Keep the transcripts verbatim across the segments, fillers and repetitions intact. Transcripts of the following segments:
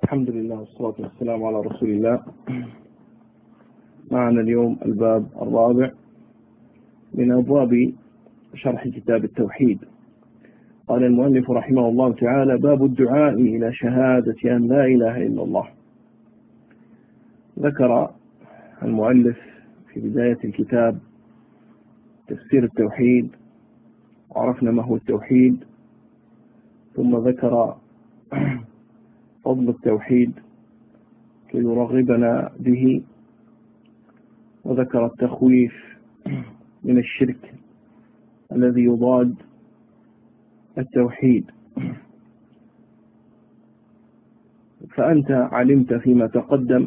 الحمد لله والصلاة والسلام على رسول الله. معنا اليوم الباب الرابع من أبواب شرح كتاب التوحيد. قال المؤلف رحمه الله تعالى: باب الدعاء إلى شهادة أن لا إله إلا الله. ذكر المؤلف في بداية الكتاب تفسير التوحيد، وعرفنا ما هو التوحيد، ثم ذكر فضل التوحيد كي يرغبنا به، وذكر التخويف من الشرك الذي يضاد التوحيد. فأنت علمت فيما تقدم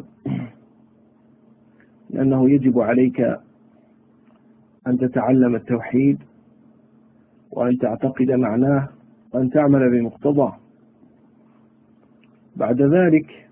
أنه يجب عليك أن تتعلم التوحيد وأن تعتقد معناه وأن تعمل بمقتضاه. بعد ذلك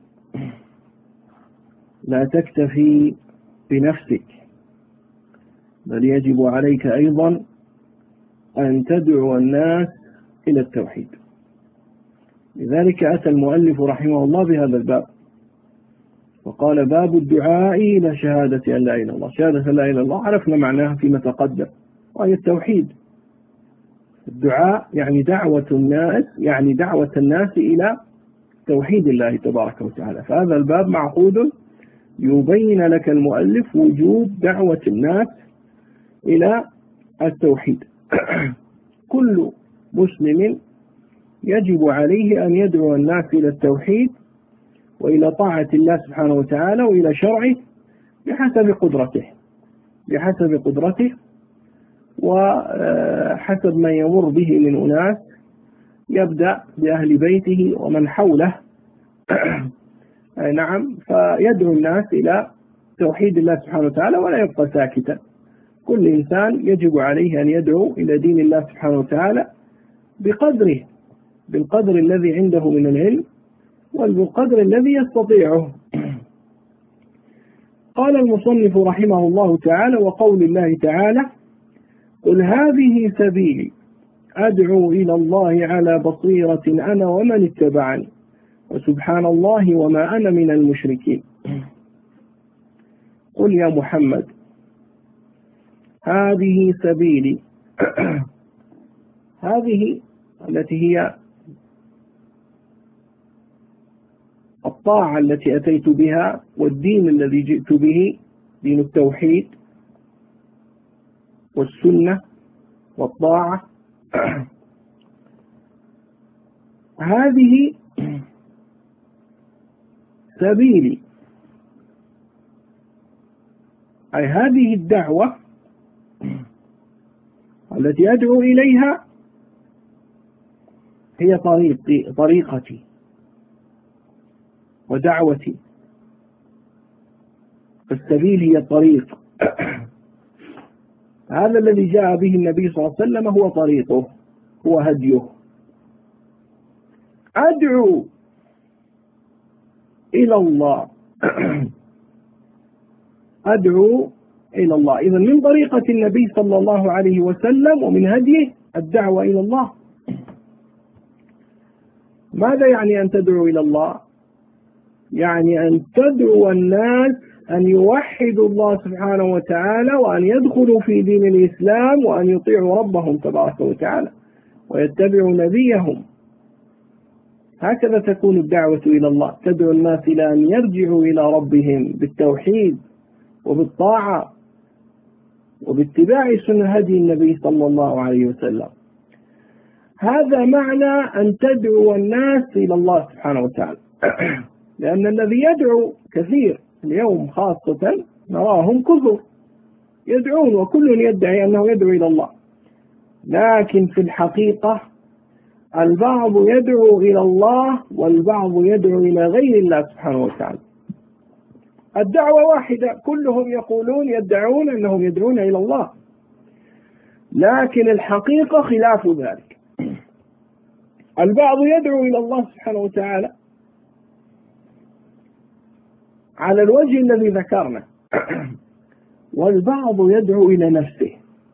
لا تكتفي بنفسك، بل يجب عليك أيضا أن تدعو الناس إلى التوحيد. لذلك أتى المؤلف رحمه الله بهذا الباب وقال: باب الدعاء إلى شهادة أن لا إله إلا الله. شهادة لا إله إلا الله عرفنا معناها فيما تقدم، وهي التوحيد. الدعاء يعني دعوة الناس، يعني دعوة الناس إلى توحيد الله تبارك وتعالى. فهذا الباب معقود يبين لك المؤلف وجوب دعوة الناس إلى التوحيد. كل مسلم يجب عليه أن يدعو الناس إلى التوحيد وإلى طاعة الله سبحانه وتعالى وإلى شرعه بحسب قدرته بحسب قدرته وحسب ما يمر به من أناس. يبدأ بأهل بيته ومن حوله نعم فيدعو الناس إلى توحيد الله سبحانه وتعالى ولا يبقى ساكتا. كل إنسان يجب عليه أن يدعو إلى دين الله سبحانه وتعالى بقدره، بالقدر الذي عنده من العلم والقدر الذي يستطيعه. قال المصنف رحمه الله تعالى: وقول الله تعالى: قل هذه سبيلي أدعو إلى الله على بصيرة أنا ومن اتبعني وسبحان الله وما أنا من المشركين. قل يا محمد هذه سبيلي هذه التي هي الطاعة التي أتيت بها والدين الذي جئت به، دين التوحيد والسنة والطاعة. هذه سبيلي، أي هذه الدعوة التي أدعو إليها هي طريقي طريقتي ودعوتي. فالسبيل هي الطريق. هذا الذي جاء به النبي صلى الله عليه وسلم هو طريقه، هو هديه. أدعو إلى الله أدعو إلى الله إذن من طريقة النبي صلى الله عليه وسلم ومن هديه الدعوة إلى الله. ماذا يعني أن تدعو إلى الله؟ يعني أن تدعو الناس أن يوحدوا الله سبحانه وتعالى وأن يدخلوا في دين الإسلام وأن يطيعوا ربهم تبارك وتعالى ويتبعوا نبيهم. هكذا تكون الدعوة إلى الله، تدعو الناس إلى أن يرجعوا إلى ربهم بالتوحيد وبالطاعة وباتباع سنة هدي النبي صلى الله عليه وسلم. هذا معنى أن تدعو الناس إلى الله سبحانه وتعالى. لأن الذي يدعو كثير اليوم، خاصة نراهم كثر يدعون وكل يدعي أنه يدعو إلى الله، لكن في الحقيقة البعض يدعو إلى الله والبعض يدعو إلى غير الله سبحانه وتعالى. الدعوة واحدة، كلهم يقولون يدعون أنهم يدعون إلى الله، لكن الحقيقة خلاف ذلك. البعض يدعو إلى الله سبحانه وتعالى على الوجه الذي ذكرنا، والبعض يدعو إلى نفسه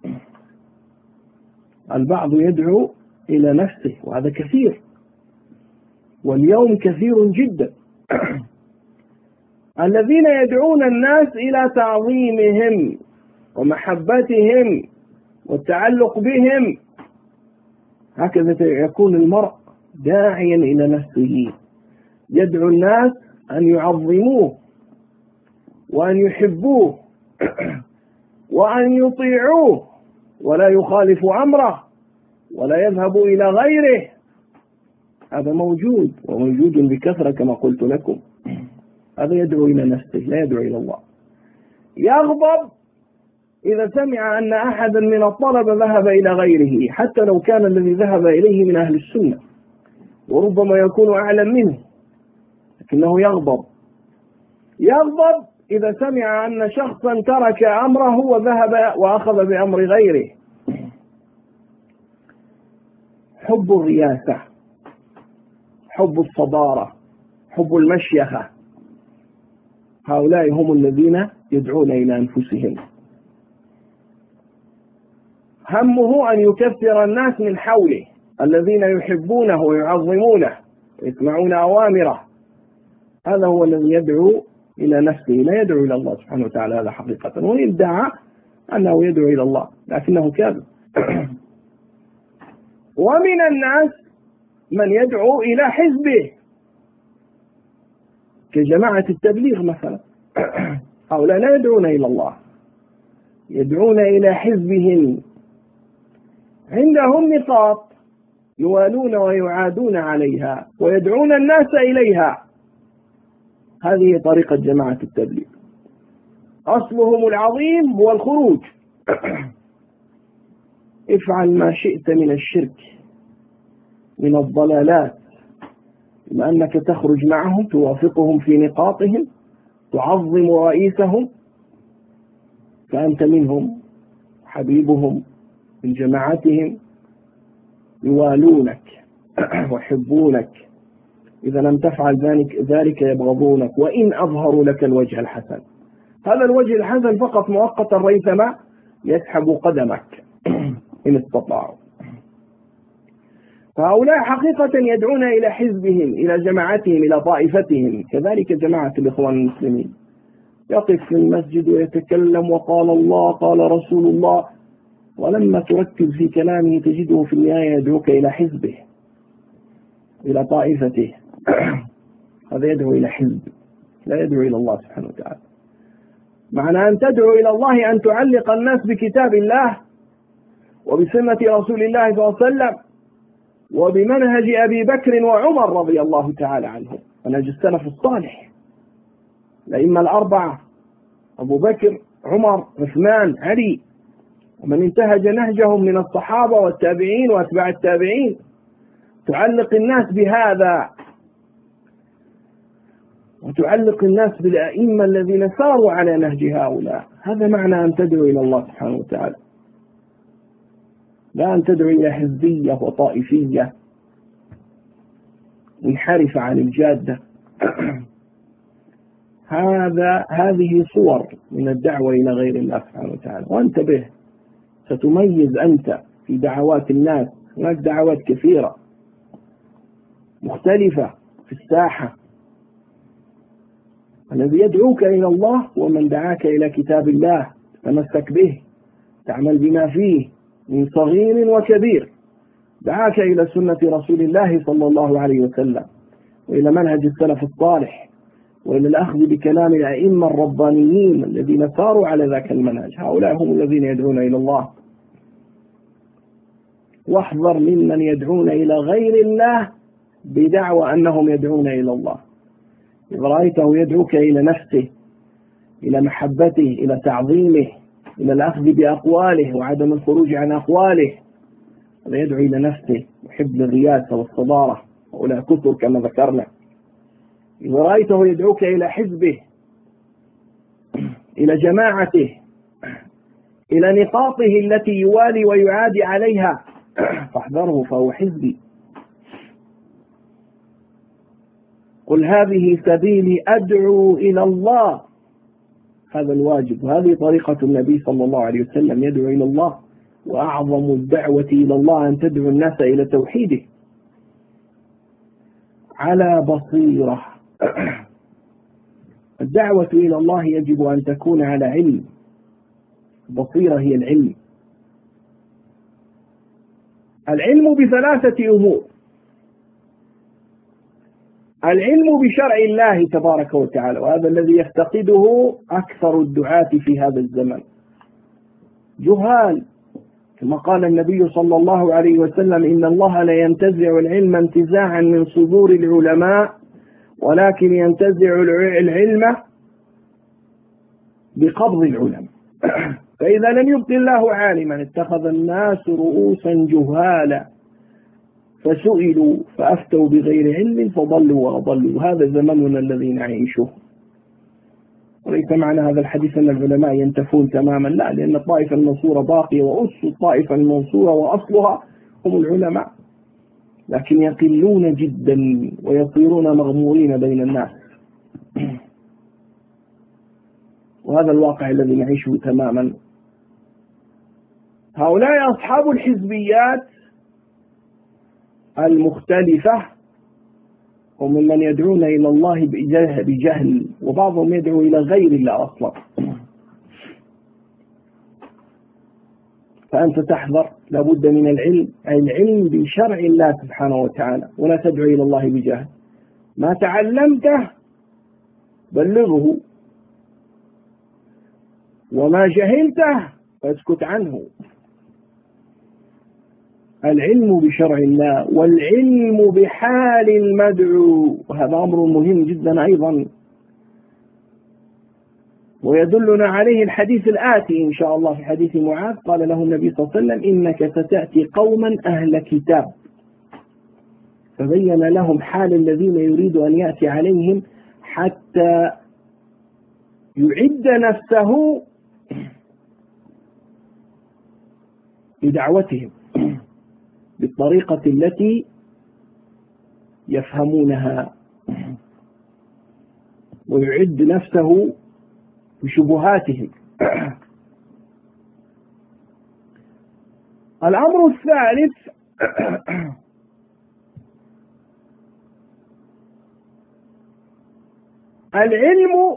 البعض يدعو إلى نفسه، وهذا كثير، واليوم كثير جدا. الذين يدعون الناس إلى تعظيمهم ومحبتهم والتعلق بهم. هكذا يكون المرء داعيا إلى نفسه، يدعو الناس أن يعظموه وأن يحبوه وأن يطيعوه ولا يخالف أمره ولا يذهب إلى غيره. هذا موجود وموجود بكثرة كما قلت لكم. هذا يدعو إلى نفسه لا يدعو إلى الله. يغضب إذا سمع أن أحدا من الطلبة ذهب إلى غيره، حتى لو كان الذي ذهب إليه من أهل السنة وربما يكون أعلم منه، لكنه يغضب. يغضب إذا سمع أن شخصا ترك أمره وذهب وأخذ بأمر غيره. حب الرياسة، حب الصدارة، حب المشيخة، هؤلاء هم الذين يدعون إلى أنفسهم. همه أن يكثر الناس من حوله الذين يحبونه ويعظمونه ويسمعون أوامره. هذا هو الذي يدعو إلى نفسه لا يدعو إلى الله سبحانه وتعالى. هذا حقيقة، وإن ادعى أنه يدعو إلى الله لكنه كاذب. ومن الناس من يدعو إلى حزبه كجماعة التبليغ مثلا. هؤلاء لا يدعون إلى الله، يدعون إلى حزبهم. عندهم نقاط يوالون ويعادون عليها ويدعون الناس إليها. هذه طريقة جماعة التبليغ. أصلهم العظيم هو الخروج. افعل ما شئت من الشرك من الضلالات، بما أنك تخرج معهم توافقهم في نقاطهم تعظم رئيسهم فأنت منهم حبيبهم من جماعتهم، يوالونك ويحبونك. إذا لم تفعل ذلك ذلك يبغضونك وإن أظهروا لك الوجه الحسن. هذا الوجه الحسن فقط مؤقتا ريثما يسحب قدمك إن استطاعوا. فهؤلاء حقيقة يدعون إلى حزبهم، إلى جماعتهم، إلى طائفتهم. كذلك جماعة الإخوان المسلمين يقف في المسجد ويتكلم وقال الله قال رسول الله، ولما تركز في كلامه تجده في النهاية يدعوك إلى حزبه إلى طائفته. هذا يدعو إلى حزب لا يدعو إلى الله سبحانه وتعالى. معنى أن تدعو إلى الله أن تعلق الناس بكتاب الله وبسنة رسول الله صلى الله عليه وسلم وبمنهج أبي بكر وعمر رضي الله تعالى عنهم، منهج السلف الصالح الأئمة الأربعة أبو بكر عمر عثمان علي، ومن انتهج نهجهم من الصحابة والتابعين وأتباع التابعين. تعلق الناس بهذا وتعلق الناس بالأئمة الذين ساروا على نهج هؤلاء. هذا معنى أن تدعو إلى الله سبحانه وتعالى، لا أن تدعو إلى حزبية وطائفية منحرفة عن الجادة. هذا هذه صور من الدعوة إلى غير الله سبحانه وتعالى. وانتبه، ستميز أنت في دعوات الناس. هناك دعوات كثيرة مختلفة في الساحة. الذي يدعوك إلى الله ومن دعاك إلى كتاب الله تمسك به، تعمل بما فيه من صغير وكبير. دعاك إلى سنة رسول الله صلى الله عليه وسلم وإلى منهج السلف الصالح وإلى الأخذ بكلام الأئمة الربانيين الذين ساروا على ذاك المنهج. هؤلاء هم الذين يدعون إلى الله. واحذر ممن يدعون إلى غير الله بدعوى أنهم يدعون إلى الله. إذا رأيته يدعوك إلى نفسه، إلى محبته، إلى تعظيمه، إلى الأخذ بأقواله وعدم الخروج عن أقواله، هذا يدعو إلى نفسه، يحب الرياسة والصدارة، وأولئك كثر كما ذكرنا. إذا رأيته يدعوك إلى حزبه، إلى جماعته، إلى نقاطه التي يوالي ويعادي عليها، فاحذره فهو حزبي. قل هذه سبيلي أدعو إلى الله. هذا الواجب، وهذه طريقة النبي صلى الله عليه وسلم يدعو إلى الله. وأعظم الدعوة إلى الله أن تدعو الناس إلى توحيده على بصيرة الدعوة إلى الله يجب أن تكون على علم. البصيرة هي العلم. العلم بثلاثة أمور: العلم بشرع الله تبارك وتعالى، وهذا الذي يفتقده أكثر الدعاة في هذا الزمن، جهال، كما قال النبي صلى الله عليه وسلم: إن الله لا ينتزع العلم انتزاعا من صدور العلماء، ولكن ينتزع العلم بقبض العلماء. فإذا لم يبق الله عالما اتخذ الناس رؤوسا جهالا فسئلوا فأفتوا بغير علم فضلوا وأضلوا. هذا زمننا الذي نعيشه. وليس معنى هذا الحديث أن العلماء ينتفون تماما، لا، لأن الطائفة المنصورة باقية، وأس الطائفة المنصورة وأصلها هم العلماء، لكن يقلون جدا ويصيرون مغمورين بين الناس. وهذا الواقع الذي نعيشه تماما. هؤلاء أصحاب الحزبيات المختلفة هم من يدعون إلى الله بجهل، وبعضهم يدعو إلى غير الله أصلا. فأنت تحذر، لابد من العلم، العلم بشرع الله سبحانه وتعالى، ولا تدعو إلى الله بجهل. ما تعلمته بلغه، وما جهلته فاسكت عنه. العلم بشرع الله، والعلم بحال المدعو، وهذا أمر مهم جدا أيضا، ويدلنا عليه الحديث الآتي إن شاء الله في حديث معاذ. قال له النبي صلى الله عليه وسلم: إنك ستأتي قوما أهل كتاب، فبين لهم حال الذين يريد أن يأتي عليهم حتى يعد نفسه لدعوتهم بالطريقة التي يفهمونها، ويعد نفسه بشبهاتهم. الأمر الثالث: العلم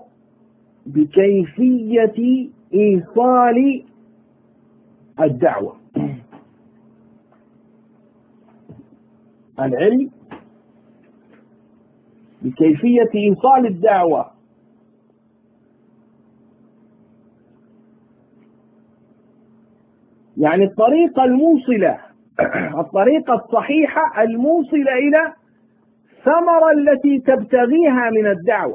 بكيفية إيصال الدعوة. العلم بكيفية إيصال الدعوة، يعني الطريقة الموصلة، الطريقة الصحيحة الموصلة إلى الثمرة التي تبتغيها من الدعوة.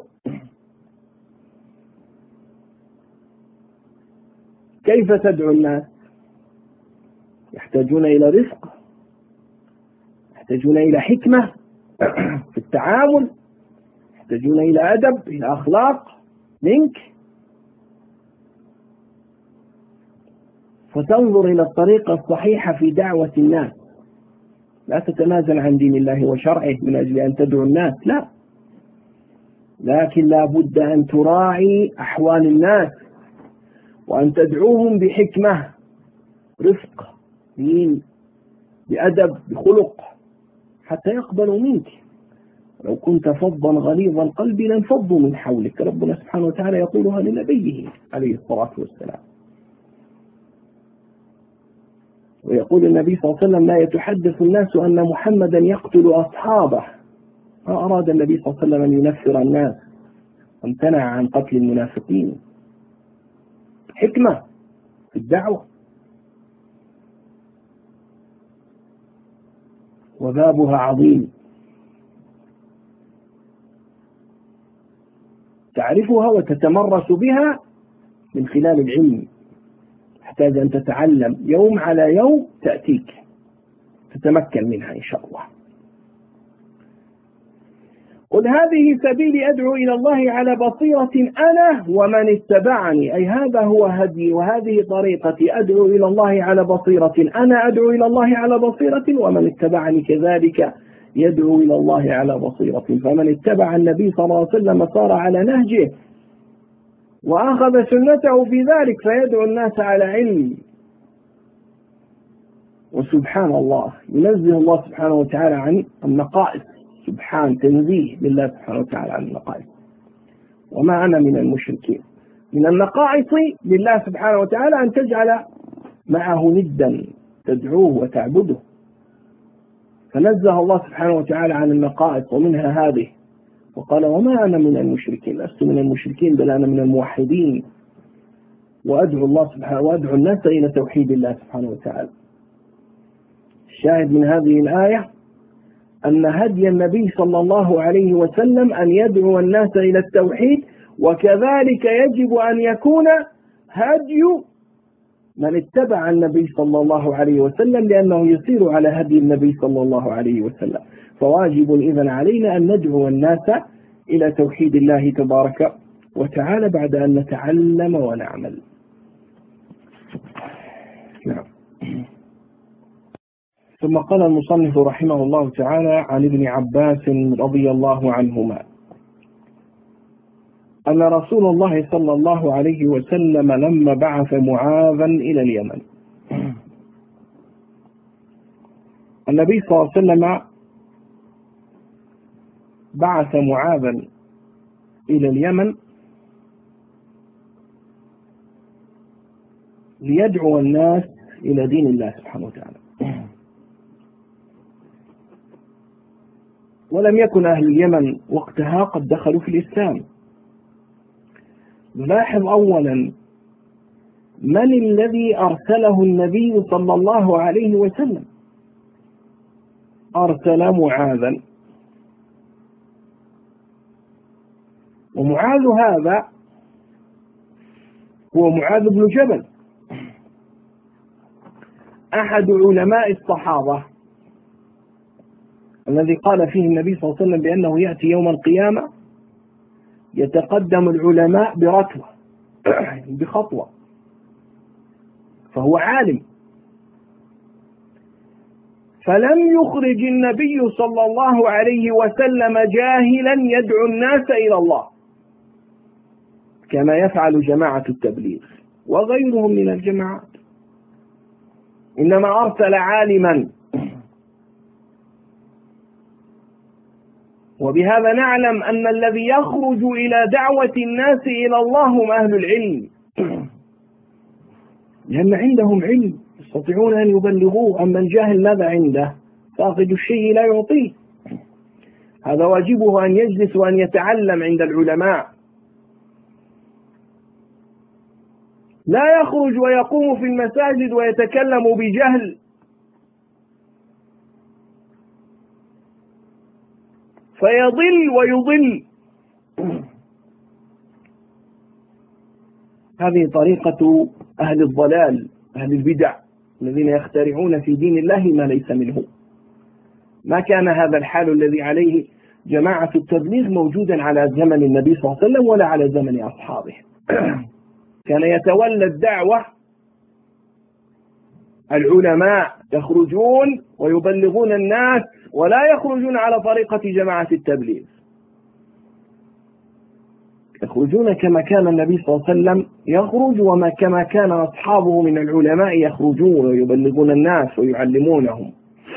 كيف تدعو الناس؟ يحتاجون إلى رزق، يحتاجون إلى حكمة في التعامل، يحتاجون إلى أدب، إلى أخلاق منك، فتنظر إلى الطريقة الصحيحة في دعوة الناس. لا تتنازل عن دين الله وشرعه من أجل أن تدعو الناس، لا، لكن لا بد أن تراعي أحوال الناس، وأن تدعوهم بحكمة، رفق، دين، بأدب، بخلق، حتى يقبلوا منك. لو كنت فظا غليظ القلب لانفضوا من حولك. ربنا سبحانه وتعالى يقولها لنبيه عليه الصلاة والسلام. ويقول النبي صلى الله عليه وسلم: لا يتحدث الناس أن محمدا يقتل أصحابه. ما أراد النبي صلى الله عليه وسلم أن ينفر الناس، وامتنع عن قتل المنافقين. حكمة في الدعوة، وبابها عظيم، تعرفها وتتمرس بها من خلال العلم. تحتاج أن تتعلم يوم على يوم، تأتيك تتمكن منها إن شاء الله. قل هذه سبيلي أدعو إلى الله على بصيرة أنا ومن اتبعني، أي هذا هو هدي وهذه طريقتي، أدعو إلى الله على بصيرة، أنا أدعو إلى الله على بصيرة، ومن اتبعني كذلك يدعو إلى الله على بصيرة. فمن اتبع النبي صلى الله عليه وسلم صار على نهجه وأخذ سنته في ذلك، فيدعو الناس على علم. وسبحان الله، ينزه الله سبحانه وتعالى عن النقائص سبحان تنزيه لله سبحانه وتعالى عن النقائص. وما أنا من المشركين. من النقائص لله سبحانه وتعالى أن تجعل معه ندا تدعوه وتعبده، فنزه الله سبحانه وتعالى عن النقائص ومنها هذه، وقال وما أنا من المشركين، لست من المشركين بل أنا من الموحدين، وأدعو الله سبحانه وأدعو الناس إلى توحيد الله سبحانه وتعالى. الشاهد من هذه الآية أن هدي النبي صلى الله عليه وسلم أن يدعو الناس إلى التوحيد، وكذلك يجب أن يكون هدي من اتبع النبي صلى الله عليه وسلم، لأنه يسير على هدي النبي صلى الله عليه وسلم. فواجب إذن علينا أن ندعو الناس إلى توحيد الله تبارك وتعالى بعد أن نتعلم ونعمل. نعم. ثم قال المصنف رحمه الله تعالى عن ابن عباس رضي الله عنهما أن رسول الله صلى الله عليه وسلم لما بعث معاذا إلى اليمن، النبي صلى الله عليه وسلم بعث معاذا إلى اليمن ليدعو الناس إلى دين الله سبحانه وتعالى. ولم يكن أهل اليمن وقتها قد دخلوا في الإسلام. نلاحظ أولا من الذي أرسله النبي صلى الله عليه وسلم؟ أرسل معاذا، ومعاذ هذا هو معاذ بن جبل أحد علماء الصحابة الذي قال فيه النبي صلى الله عليه وسلم بأنه يأتي يوم القيامة يتقدم العلماء برتوة بخطوة، فهو عالم. فلم يخرج النبي صلى الله عليه وسلم جاهلا يدعو الناس إلى الله كما يفعل جماعة التبليغ وغيرهم من الجماعات، إنما أرسل عالما. وبهذا نعلم أن الذي يخرج إلى دعوة الناس إلى الله هم أهل العلم، لأن عندهم علم يستطيعون أن يبلغوه. أما الجاهل ماذا عنده؟ فاقد الشيء لا يعطيه. هذا واجبه أن يجلس وأن يتعلم عند العلماء، لا يخرج ويقوم في المساجد ويتكلم بجهل فيضل ويضل. هذه طريقة أهل الضلال، أهل البدع، الذين يخترعون في دين الله ما ليس منه. ما كان هذا الحال الذي عليه جماعة التبليغ موجودا على زمن النبي صلى الله عليه وسلم ولا على زمن أصحابه. كان يتولى الدعوة العلماء يخرجون ويبلغون الناس، ولا يخرجون على طريقة جماعة التبليغ، يخرجون كما كان النبي صلى الله عليه وسلم يخرج، وما كما كان أصحابه من العلماء يخرجون ويبلغون الناس ويعلمونهم.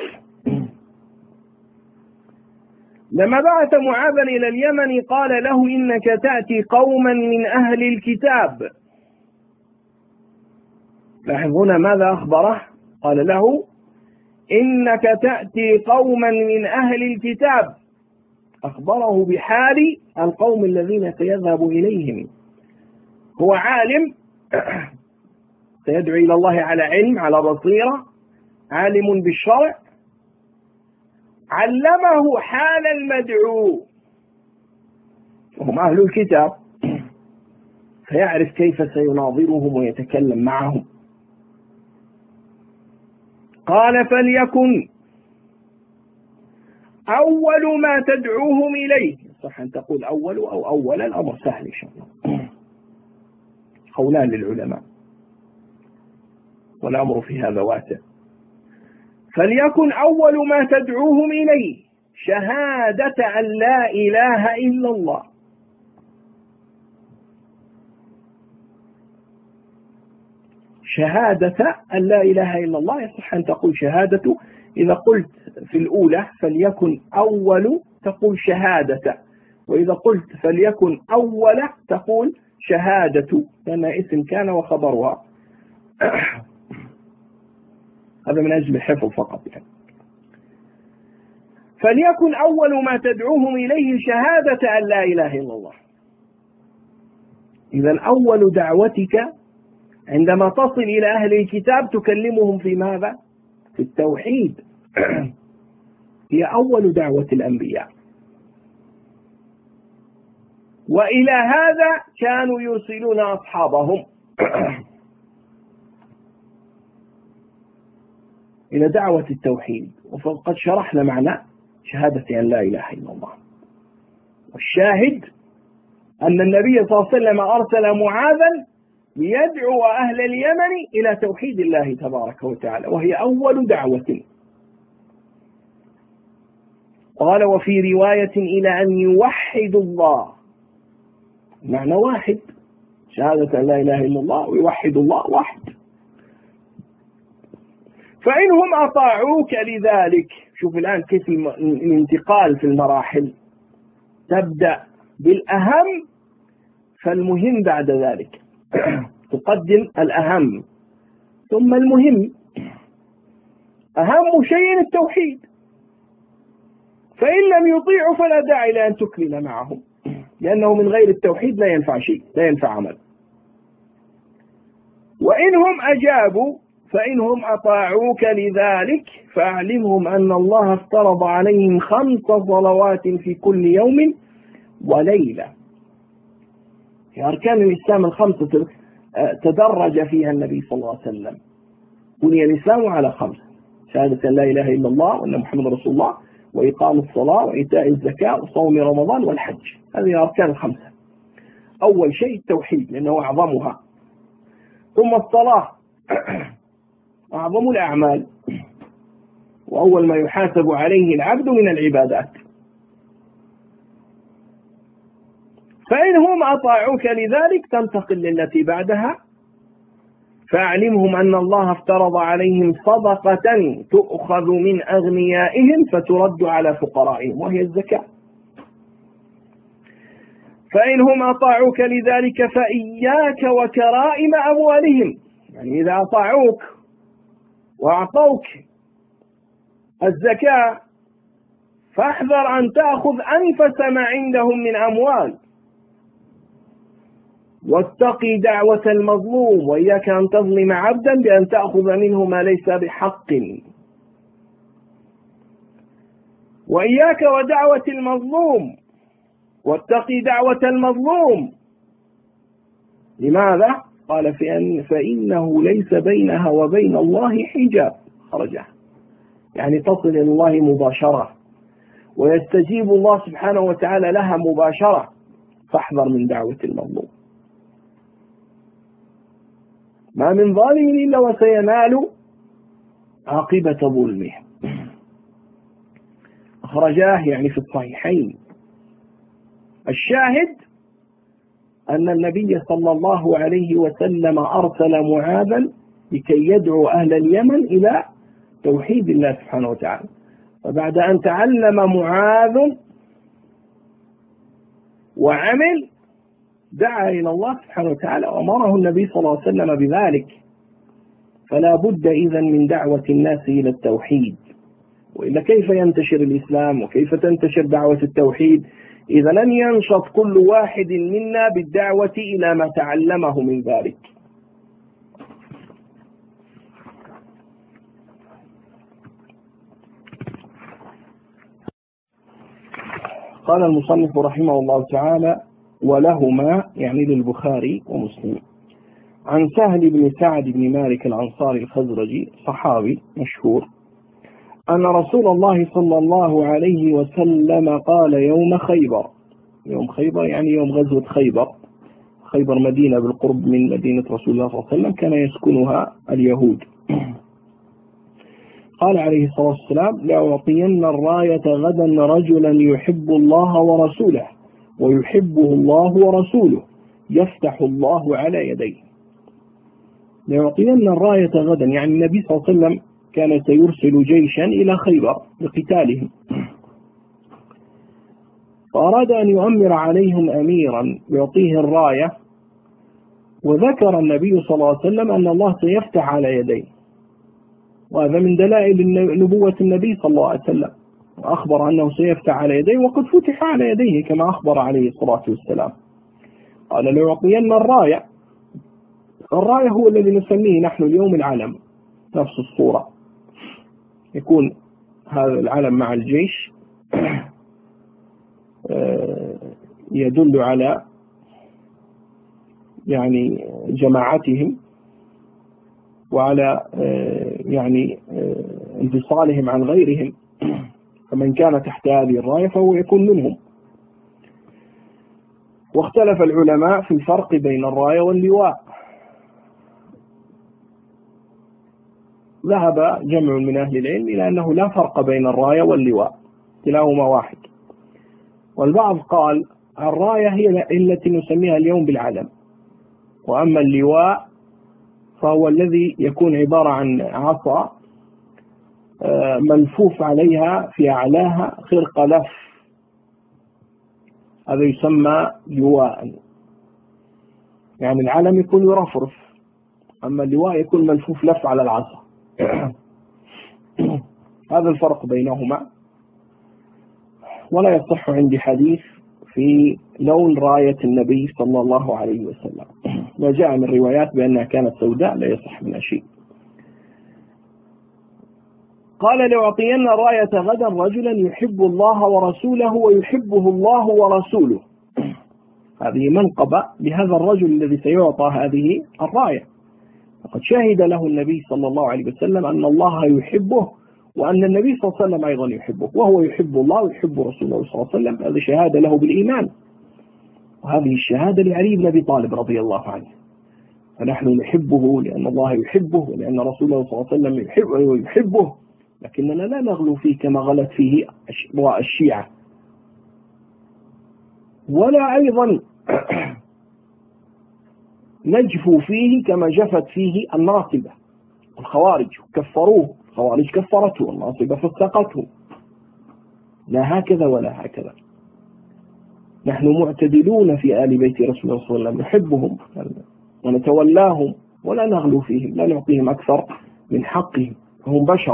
لما بعث معاذا إلى اليمن قال له إنك تأتي قوما من أهل الكتاب. لاحظون ماذا أخبره؟ قال له إنك تأتي قوما من أهل الكتاب، أخبره بحال القوم الذين سيذهب إليهم. هو عالم سيدعو إلى الله على علم، على بصيرة، عالم بالشرع، علمه حال المدعو، وهم أهل الكتاب، فيعرف كيف سيناظرهم ويتكلم معهم. قال فليكن أول ما تدعوهم إليه، صح أن تقول أول أو أولا، الأمر سهل إن شاء الله، قولان للعلماء والأمر في هذا واسع. فليكن أول ما تدعوهم إليه شهادة أن لا إله إلا الله. شهادة أن لا إله إلا الله، يصح أن تقول شهادة. إذا قلت في الأولى فليكن أول تقول شهادة، وإذا قلت فليكن أول تقول شهادة، لأن اسم كان وخبرها. هذا من أجل الحفظ فقط يعني. فليكن أول ما تدعوهم إليه شهادة أن لا إله إلا الله. إذا أول دعوتك عندما تصل إلى أهل الكتاب تكلمهم في ماذا؟ في التوحيد. هي أول دعوة الأنبياء. وإلى هذا كانوا يرسلون أصحابهم إلى دعوة التوحيد. وقد شرحنا معنى شهادة أن لا إله إلا الله. والشاهد أن النبي صلى الله عليه وسلم أرسل معاذا ليدعو أهل اليمن إلى توحيد الله تبارك وتعالى، وهي أول دعوة. قال وفي رواية إلى أن يوحدوا الله، معنى واحد، شهادة أن لا إله إلا الله ويوحد الله واحد. فإنهم أطاعوك لذلك. شوف الآن كيف الانتقال في المراحل، تبدأ بالأهم فالمهم بعد ذلك. تقدم الأهم ثم المهم. أهم شيء التوحيد، فإن لم يطيعوا فلا داعي لأن تكمل معهم، لأنه من غير التوحيد لا ينفع شيء، لا ينفع عمل. وإنهم أجابوا فإنهم أطاعوك لذلك فأعلمهم أن الله افترض عليهم خمس صلوات في كل يوم وليلة. في أركان الإسلام الخمسة تدرج فيها النبي صلى الله عليه وسلم. بني الإسلام على خمس: شهادة أن لا إله إلا الله وأن محمد رسول الله، وإقام الصلاة، وإيتاء الزكاة، وصوم رمضان، والحج. هذه أركان الخمسة. أول شيء التوحيد لأنه أعظمها، ثم الصلاة أعظم الأعمال، وأول ما يحاسب عليه العبد من العبادات. فإنهم أطاعوك لذلك تنتقل للتي بعدها: فأعلمهم أن الله افترض عليهم صدقة تؤخذ من أغنيائهم فترد على فقرائهم، وهي الزكاة. فإنهم أطاعوك لذلك فإياك وكرائم أموالهم، يعني إذا أطاعوك وأعطوك الزكاة فاحذر أن تأخذ أنفس ما عندهم من أموال، واتقي دعوة المظلوم، وإياك أن تظلم عبدا بأن تأخذ منه ما ليس بحق. وإياك ودعوة المظلوم، واتقي دعوة المظلوم. لماذا؟ قال فإن فإنه ليس بينها وبين الله حجاب. خرجها يعني تصل إلى الله مباشرة، ويستجيب الله سبحانه وتعالى لها مباشرة، فاحذر من دعوة المظلوم. ما من ظالم إلا وسينال عاقبة ظلمه. أخرجاه يعني في الصحيحين. الشاهد أن النبي صلى الله عليه وسلم أرسل معاذا لكي يدعو أهل اليمن إلى توحيد الله سبحانه وتعالى. وبعد أن تعلم معاذ وعمل دعا إلى الله سبحانه وتعالى، وأمره النبي صلى الله عليه وسلم بذلك. فلا بد إذن من دعوة الناس إلى التوحيد، وإلا كيف ينتشر الإسلام وكيف تنتشر دعوة التوحيد إذا لن ينشط كل واحد منا بالدعوة إلى ما تعلمه من ذلك؟ قال المصنف رحمه الله تعالى: ولهما يعني للبخاري ومسلم عن سهل بن سعد بن مالك الأنصاري الخزرجي صحابي مشهور أن رسول الله صلى الله عليه وسلم قال يوم خيبر، يوم خيبر يعني يوم غزوة خيبر. خيبر مدينة بالقرب من مدينة رسول الله صلى الله عليه وسلم كان يسكنها اليهود. قال عليه الصلاة والسلام: لأعطين الراية غدا رجلا يحب الله ورسوله ويحبه الله ورسوله يفتح الله على يديه. لأعطين الراية غدا يعني النبي صلى الله عليه وسلم كان سيرسل جيشا إلى خيبر لقتالهم، فأراد أن يؤمر عليهم أميرا يعطيه الراية، وذكر النبي صلى الله عليه وسلم أن الله سيفتح على يديه، وهذا من دلائل نبوة النبي صلى الله عليه وسلم، وأخبر أنه سيفتح على يديه وقد فتح على يديه كما أخبر عليه الصلاة والسلام. قال ليعطين الراية. الراية هو الذي نسميه نحن اليوم العلم، نفس الصورة، يكون هذا العلم مع الجيش يدل على يعني جماعتهم وعلى يعني انفصالهم عن غيرهم، فمن كان تحت هذه الراية فهو يكون منهم. واختلف العلماء في الفرق بين الراية واللواء. ذهب جمع من أهل العلم إلى أنه لا فرق بين الراية واللواء، كلاهما واحد. والبعض قال الراية هي التي نسميها اليوم بالعلم، وأما اللواء فهو الذي يكون عبارة عن عصا ملفوف عليها في أعلاها خرق لف، هذا يسمى لواء. يعني العلم يكون يرفرف، أما اللواء يكون ملفوف لف على العصا. هذا الفرق بينهما. ولا يصح عندي حديث في لون راية النبي صلى الله عليه وسلم، وجاء من روايات بأنها كانت سوداء، لا يصح منها شيء. قال لأعطين راية غدا رجلا يحب الله ورسوله ويحبه الله ورسوله. هذه منقبة لهذا الرجل الذي سيعطى هذه الراية، فقد شهد له النبي صلى الله عليه وسلم أن الله يحبه، وأن النبي صلى الله عليه وسلم أيضا يحبه، وهو يحب الله ويحب رسوله صلى الله عليه وسلم. هذه شهادة له بالإيمان، وهذه الشهادة لعلي بن أبي طالب رضي الله عنه. فنحن نحبه لأن الله يحبه، ولأن رسوله صلى الله عليه وسلم يحبه, يحبه لكننا لا نغلو فيه كما غلت فيه الشيعة، ولا أيضا نجفو فيه كما جفت فيه الناصبة الخوارج، كفروه. الخوارج كفرته والناصبة فسقته. لا هكذا ولا هكذا، نحن معتدلون في آل بيت رسول الله صلى الله عليه وسلم، نحبهم ونتولاهم ولا نغلو فيهم، لا نعطيهم أكثر من حقهم، هم بشر.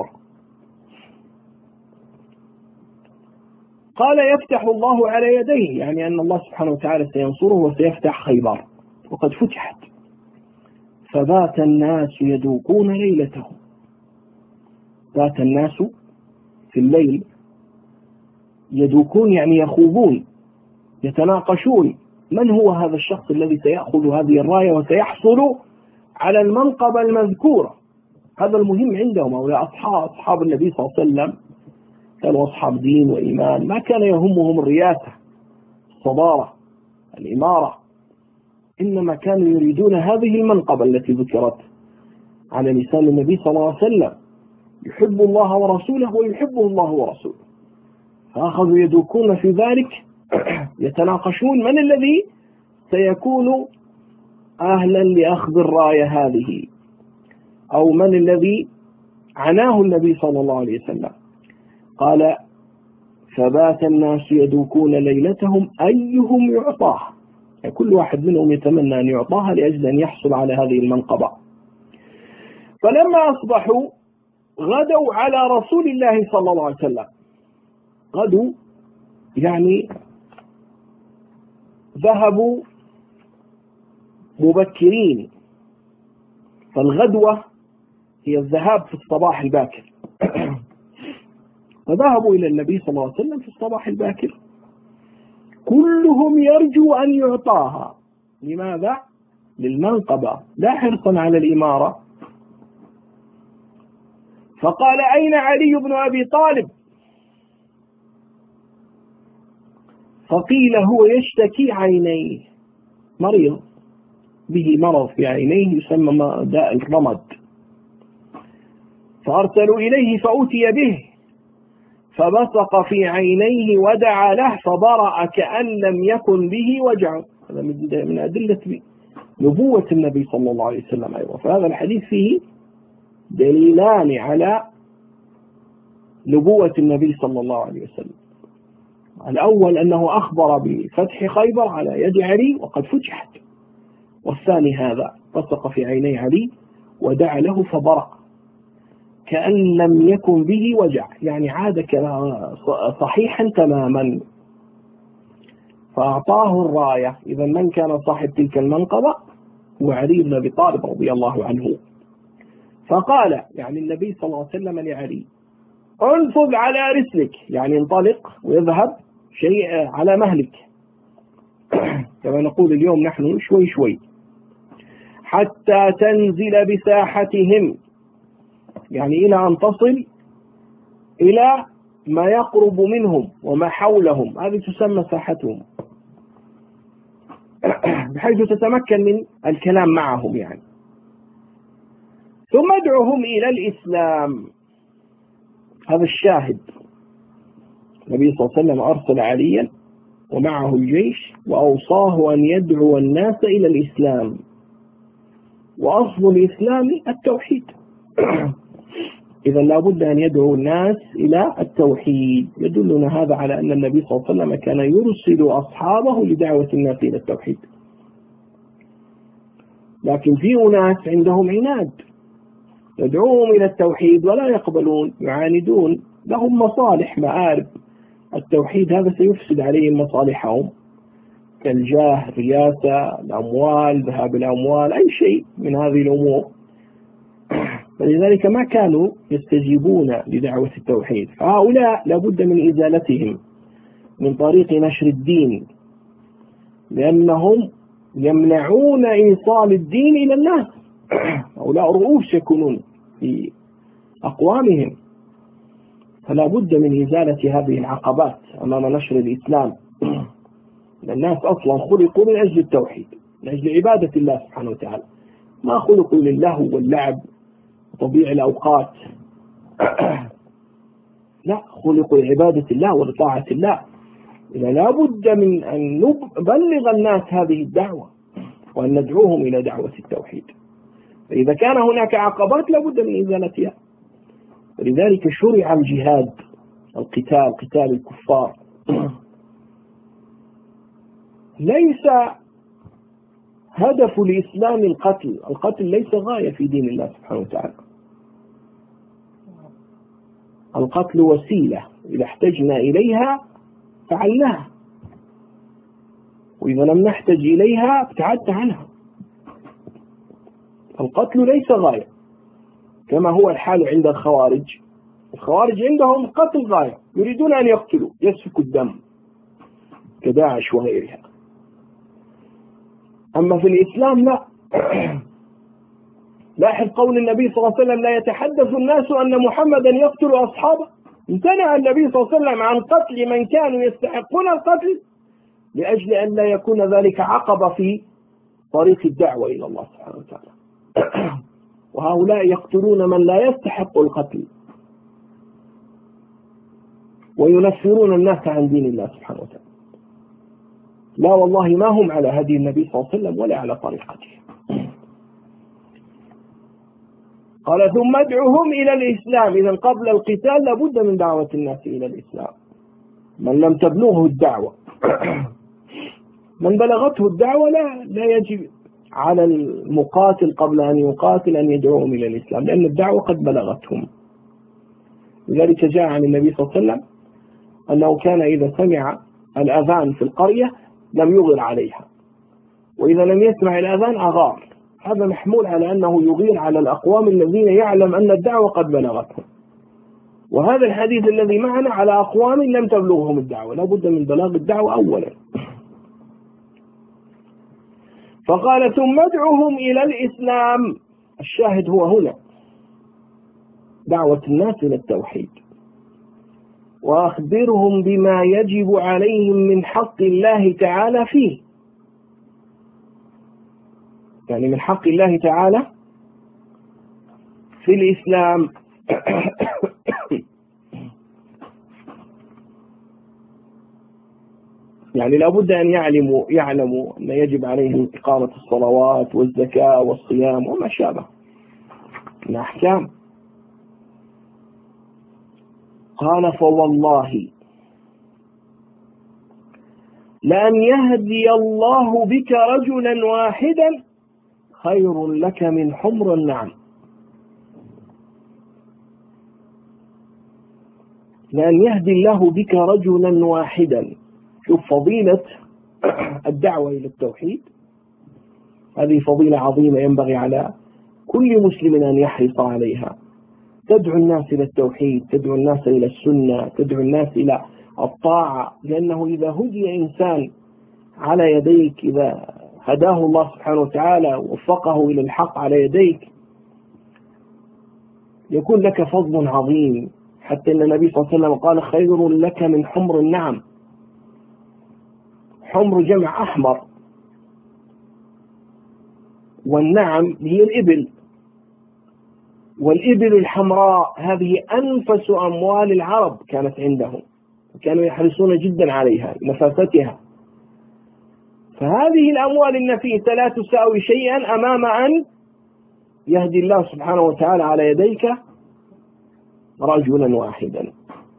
قال يفتح الله على يديه، يعني أن الله سبحانه وتعالى سينصره وسيفتح خيبر، وقد فتحت. فبات الناس يدوقون ليلتهم. بات الناس في الليل يدوقون، يعني يخوضون، يتناقشون من هو هذا الشخص الذي سيأخذ هذه الراية وسيحصل على المنقبة المذكورة. هذا المهم عندهم. أولئك أصحاب أصحاب النبي صلى الله عليه وسلم كانوا أصحاب دين وإيمان، ما كان يهمهم الرياسة، الصدارة، الإمارة، إنما كانوا يريدون هذه المنقبة التي ذكرت على لسان النبي صلى الله عليه وسلم، يحب الله ورسوله ويحبه الله ورسوله. فأخذوا يدوكون في ذلك، يتناقشون من الذي سيكون أهلا لأخذ الراية هذه، أو من الذي عناه النبي صلى الله عليه وسلم. قال فبات الناس يدوكون ليلتهم أيهم يعطاها، يعني كل واحد منهم يتمنى أن يعطاها لأجل أن يحصل على هذه المنقبة. فلما أصبحوا غدوا على رسول الله صلى الله عليه وسلم. غدوا يعني ذهبوا مبكرين، فالغدوة هي الذهاب في الصباح الباكر. فذهبوا إلى النبي صلى الله عليه وسلم في الصباح الباكر، كلهم يرجو أن يعطاها. لماذا؟ للمنقبة، لا حرصا على الإمارة. فقال أين علي بن أبي طالب؟ فقيل هو يشتكي عينيه، مريض به مرض في عينيه يسمى داء الرمد. فأرسلوا إليه فأتي به، فبصق في عينيه ودعا له فبرأ كأن لم يكن به وجع. هذا من أدلة نبوة النبي صلى الله عليه وسلم أيضا. فهذا الحديث فيه دليلان على نبوة النبي صلى الله عليه وسلم. الأول أنه أخبر بفتح خيبر على يد علي وقد فتحت، والثاني هذا بصق في عيني علي ودعا له فبرأ كأن لم يكن به وجع، يعني عاد صحيحا تماما، فأعطاه الراية. إذا من كان صاحب تلك المنقبة هو علي بن أبي طالب رضي الله عنه. فقال يعني النبي صلى الله عليه وسلم لعلي: انفذ على رسلك، يعني انطلق ويذهب شيء على مهلك كما نقول اليوم نحن شوي شوي، حتى تنزل بساحتهم، يعني إلى أن تصل إلى ما يقرب منهم وما حولهم، هذه تسمى ساحتهم، بحيث تتمكن من الكلام معهم يعني. ثم ادعوهم إلى الإسلام. هذا الشاهد، النبي صلى الله عليه وسلم أرسل عليا ومعه الجيش وأوصاه أن يدعو الناس إلى الإسلام، وأصل الإسلام التوحيد. إذا لا بد أن يدعو الناس إلى التوحيد. يدلنا هذا على أن النبي صلى الله عليه وسلم كان يرسل أصحابه لدعوة الناس إلى التوحيد. لكن في أناس عندهم عناد، يدعوهم إلى التوحيد ولا يقبلون، يعاندون، لهم مصالح مآرب. التوحيد هذا سيفسد عليهم مصالحهم كالجاه، الرياسة، الأموال، ذهاب الأموال، أي شيء من هذه الأمور. فلذلك ما كانوا يستجيبون لدعوة التوحيد. فهؤلاء لابد من إزالتهم من طريق نشر الدين، لأنهم يمنعون إيصال الدين إلى الناس. هؤلاء رؤوس يكونون في أقوامهم، فلا بد من إزالة هذه العقبات أمام نشر الإسلام. الناس أصلا خلقوا من أجل التوحيد، من أجل عبادة الله سبحانه وتعالى، ما خلقوا للهو واللعب وتضييع الأوقات. لا، خلقوا لعبادة الله ولطاعة الله. إذا لا بد من أن نبلغ الناس هذه الدعوة وأن ندعوهم إلى دعوة التوحيد. فإذا كان هناك عقبات لا بد من إزالتها. ولذلك شرع الجهاد، القتال، قتال الكفار. ليس هدف الإسلام القتل، القتل ليس غاية في دين الله سبحانه وتعالى. القتل وسيلة، إذا احتجنا إليها فعلناها، وإذا لم نحتج إليها ابتعدت عنها. القتل ليس غاية، كما هو الحال عند الخوارج. الخوارج عندهم قتل غاية، يريدون أن يقتلوا، يسفكوا الدم كداعش وغيرها. أما في الإسلام لا. لاحظ قول النبي صلى الله عليه وسلم: لا يتحدث الناس أن محمدا يقتل أصحابه. امتنع النبي صلى الله عليه وسلم عن قتل من كانوا يستحقون القتل لأجل أن لا يكون ذلك عقبة في طريق الدعوة إلى الله سبحانه وتعالى. وهؤلاء يقتلون من لا يستحق القتل وينفرون الناس عن دين الله سبحانه وتعالى. لا والله ما هم على هدي النبي صلى الله عليه وسلم ولا على طريقته. قال: ثم ادعوهم إلى الإسلام. إذا قبل القتال لابد من دعوة الناس إلى الإسلام. من لم تبلغه الدعوة من بلغته الدعوة لا, لا يجب على المقاتل قبل أن يقاتل أن يدعوهم إلى الإسلام، لأن الدعوة قد بلغتهم. لذلك جاء عن النبي صلى الله عليه وسلم أنه كان إذا سمع الأذان في القرية لم يغر عليها، وإذا لم يسمع الأذان أغار. هذا محمول على أنه يغير على الأقوام الذين يعلم أن الدعوة قد بلغتهم. وهذا الحديث الذي معنا على أقوام لم تبلغهم الدعوة، لا بد من بلاغ الدعوة أولا. فقال: ثم ادعوهم إلى الإسلام. الشاهد هو هنا دعوة الناس إلى التوحيد، وأخبرهم بما يجب عليهم من حق الله تعالى فيه، يعني من حق الله تعالى في الإسلام. يعني لابد أن يعلموا يعلموا أن يجب عليهم إقامة الصلوات والزكاة والصيام وما شابه من أحكام. قال: فوالله لأن يهدي الله بك رجلا واحدا خير لك من حمر النعم. لأن يهدي الله بك رجلا واحدا. شوف فضيلة الدعوة إلى التوحيد، هذه فضيلة عظيمة ينبغي على كل مسلم أن يحرص عليها. تدعو الناس إلى التوحيد، تدعو الناس إلى السنة، تدعو الناس إلى الطاعة، لأنه إذا هدي إنسان على يديك، إذا هداه الله سبحانه وتعالى ووفقه إلى الحق على يديك، يكون لك فضل عظيم. حتى أن النبي صلى الله عليه وسلم قال خير لك من حمر النعم. حمر جمع أحمر، والنعم هي الإبل، والإبل الحمراء هذه أنفس أموال العرب كانت عندهم، كانوا يحرصون جدا عليها نفاستها. فهذه الأموال النفيسة لا تساوي شيئا أمام أن يهدي الله سبحانه وتعالى على يديك رجلا واحدا.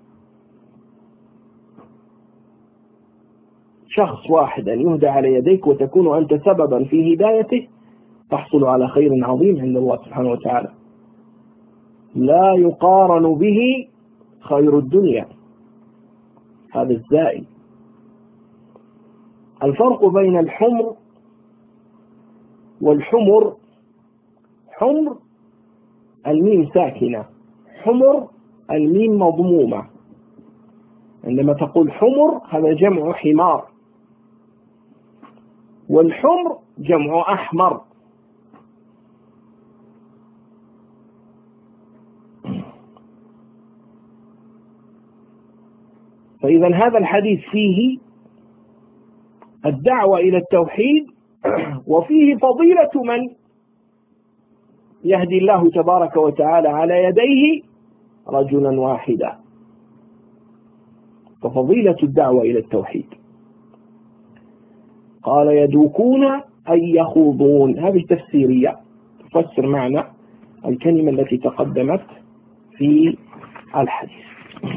شخص واحدا يهدى على يديك وتكون أنت سببا في هدايته، تحصل على خير عظيم عند الله سبحانه وتعالى لا يقارن به خير الدنيا، هذا الزائد. الفرق بين الحمر والحمر، حمر الميم ساكنة، حمر الميم مضمومة. عندما تقول حمر هذا جمع حمار، والحمر جمع أحمر. فإذا هذا الحديث فيه الدعوة إلى التوحيد، وفيه فضيلة من يهدي الله تبارك وتعالى على يديه رجلا واحدا، ففضيلة الدعوة إلى التوحيد. قال يدوكون أي يخوضون، هذه تفسيرية تفسر معنى الكلمة التي تقدمت في الحديث.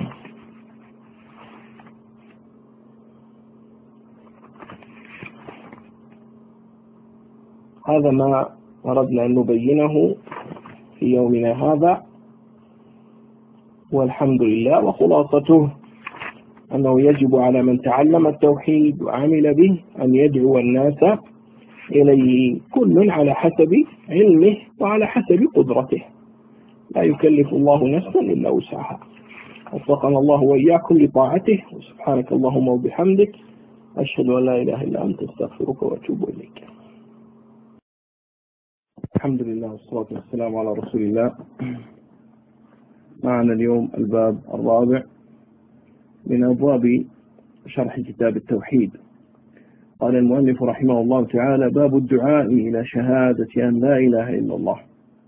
هذا ما أردنا أن نبينه في يومنا هذا، والحمد لله. وخلاصته أنه يجب على من تعلم التوحيد وعمل به أن يدعو الناس إليه، كل على حسب علمه وعلى حسب قدرته، لا يكلف الله نفسا إلا وسعها. وفقنا الله وإياكم لطاعته، وسبحانك اللهم وبحمدك، أشهد أن لا إله إلا أنت، أستغفرك وأتوب إليك. الحمد لله والصلاة والسلام على رسول الله. معنا اليوم الباب الرابع من أبواب شرح كتاب التوحيد. قال المؤلف رحمه الله تعالى: باب الدعاء إلى شهادة أن لا إله إلا الله.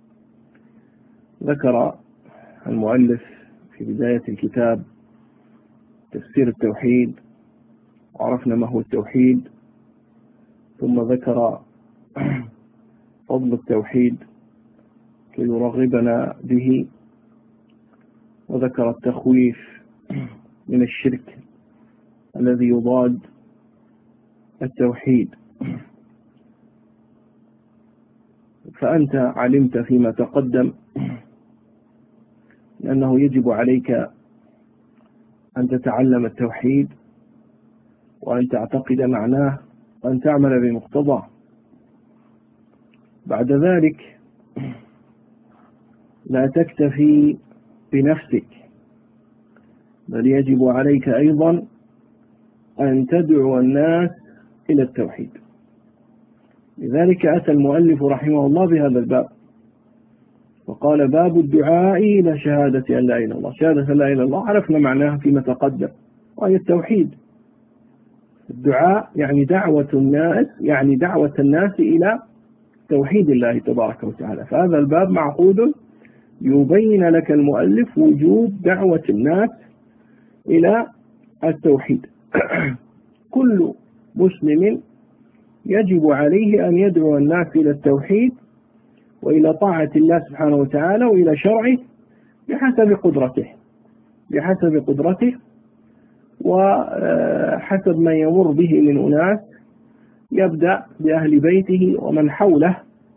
ذكر المؤلف في بداية الكتاب تفسير التوحيد، وعرفنا ما هو التوحيد، ثم ذكر فضل التوحيد كي يرغبنا به، وذكر التخويف من الشرك الذي يضاد التوحيد. فأنت علمت فيما تقدم لأنه يجب عليك أن تتعلم التوحيد، وأن تعتقد معناه، وأن تعمل بمقتضاه. بعد ذلك لا تكتفي بنفسك، بل يجب عليك أيضا أن تدعو الناس إلى التوحيد. لذلك أتى المؤلف رحمه الله بهذا الباب، وقال: باب الدعاء إلى شهادة أن لا إله إلا الله. شهادة أن لا إله إلا الله عرفنا معناها فيما تقدم، وهي التوحيد. الدعاء يعني دعوة الناس، يعني دعوة الناس إلى توحيد الله تبارك وتعالى. فهذا الباب معقود يبين لك المؤلف وجوب دعوة الناس إلى التوحيد. كل مسلم يجب عليه أن يدعو الناس إلى التوحيد وإلى طاعة الله سبحانه وتعالى وإلى شرعه بحسب قدرته بحسب قدرته وحسب ما يمر به من أناس يبدأ بأهل بيته ومن حوله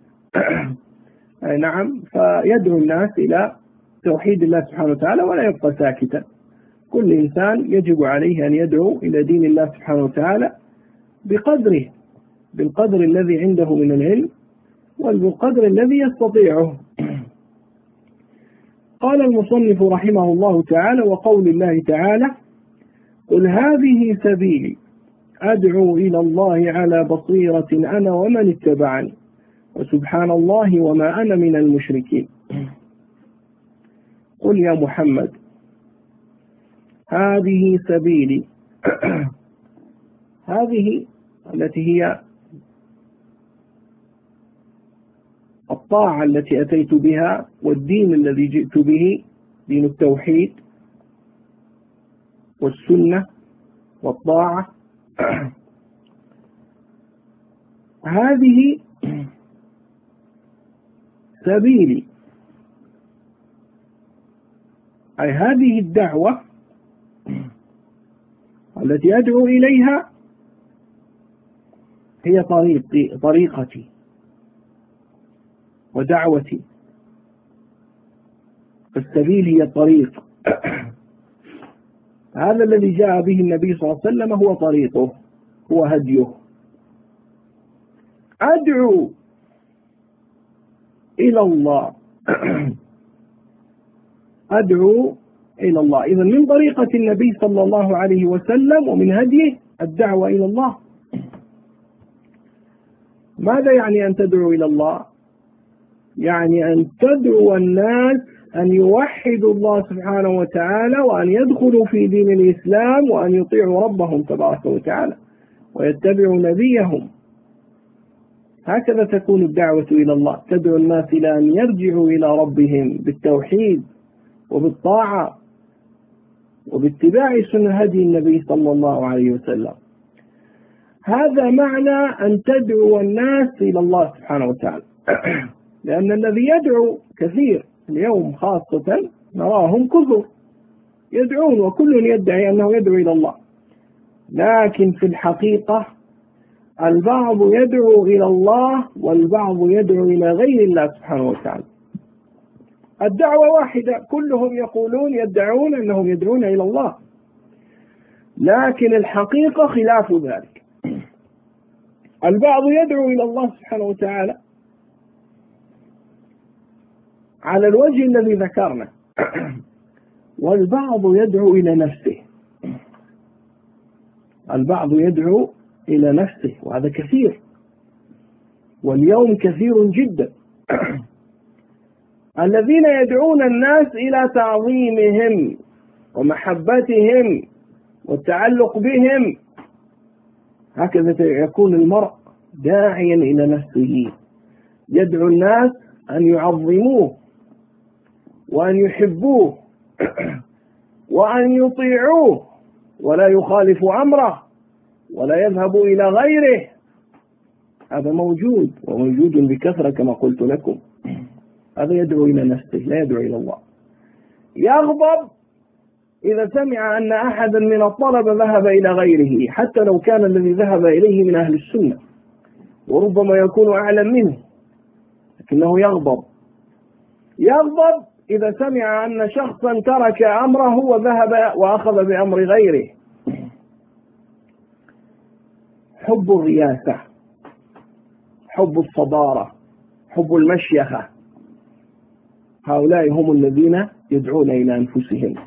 نعم، فيدعو الناس إلى توحيد الله سبحانه وتعالى ولا يبقى ساكتا. كل إنسان يجب عليه أن يدعو إلى دين الله سبحانه وتعالى بقدره، بالقدر الذي عنده من العلم والقدر الذي يستطيعه. قال المصنف رحمه الله تعالى: وقول الله تعالى: قل هذه سبيلي أدعو إلى الله على بصيرة أنا ومن اتبعني وسبحان الله وما أنا من المشركين. قل يا محمد هذه سبيلي هذه التي هي الطاعة التي أتيت بها والدين الذي جئت به، دين التوحيد والسنة والطاعة. هذه سبيلي، أي هذه الدعوة التي أدعو إليها هي طريقي طريقتي ودعوتي. فالسبيل هي الطريق. هذا الذي جاء به النبي صلى الله عليه وسلم هو طريقه، هو هديه. أدعو إلى الله أدعو إلى الله إذا من طريقة النبي صلى الله عليه وسلم ومن هديه الدعوة إلى الله. ماذا يعني أن تدعو إلى الله؟ يعني أن تدعو الناس أن يوحدوا الله سبحانه وتعالى وأن يدخلوا في دين الإسلام وأن يطيعوا ربهم تبارك وتعالى ويتبعوا نبيهم. هكذا تكون الدعوة إلى الله، تدعو الناس إلى أن يرجعوا إلى ربهم بالتوحيد وبالطاعة وباتباع سنة هدي النبي صلى الله عليه وسلم. هذا معنى أن تدعو الناس إلى الله سبحانه وتعالى. لأن الذي يدعو كثير اليوم خاصة نراهم كثر يدعون وكل يدعي أنه يدعو إلى الله، لكن في الحقيقة البعض يدعو إلى الله والبعض يدعو إلى غير الله سبحانه وتعالى. الدعوة واحدة، كلهم يقولون يدعون أنهم يدعون إلى الله، لكن الحقيقة خلاف ذلك. البعض يدعو إلى الله سبحانه وتعالى على الوجه الذي ذكرنا، والبعض يدعو إلى نفسه. البعض يدعو إلى نفسه وهذا كثير، واليوم كثير جدا. الذين يدعون الناس إلى تعظيمهم ومحبتهم والتعلق بهم، هكذا يكون المرء داعيا إلى نفسه، يدعو الناس أن يعظموه وأن يحبوه وأن يطيعوه ولا يخالف أمره ولا يذهب إلى غيره. هذا موجود وموجود بكثرة كما قلت لكم. هذا يدعو إلى نفسه لا يدعو إلى الله. يغضب إذا سمع أن أحدا من الطلبة ذهب إلى غيره، حتى لو كان الذي ذهب إليه من أهل السنة وربما يكون أعلم منه، لكنه يغضب. يغضب إذا سمع أن شخصا ترك أمره وذهب وأخذ بأمر غيره. حب الرياسة، حب الصدارة، حب المشيخة، هؤلاء هم الذين يدعون إلى أنفسهم.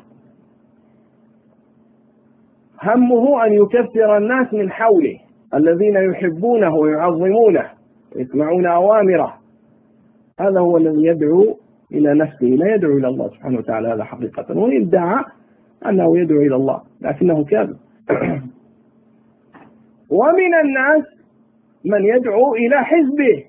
همه أن يكثر الناس من حوله الذين يحبونه ويعظمونه ويسمعون أوامره. هذا هو الذي يدعو إلى نفسه لا يدعو إلى الله سبحانه وتعالى. هذا حقيقة، وإن ادعى أنه يدعو إلى الله لكنه كاذب. ومن الناس من يدعو إلى حزبه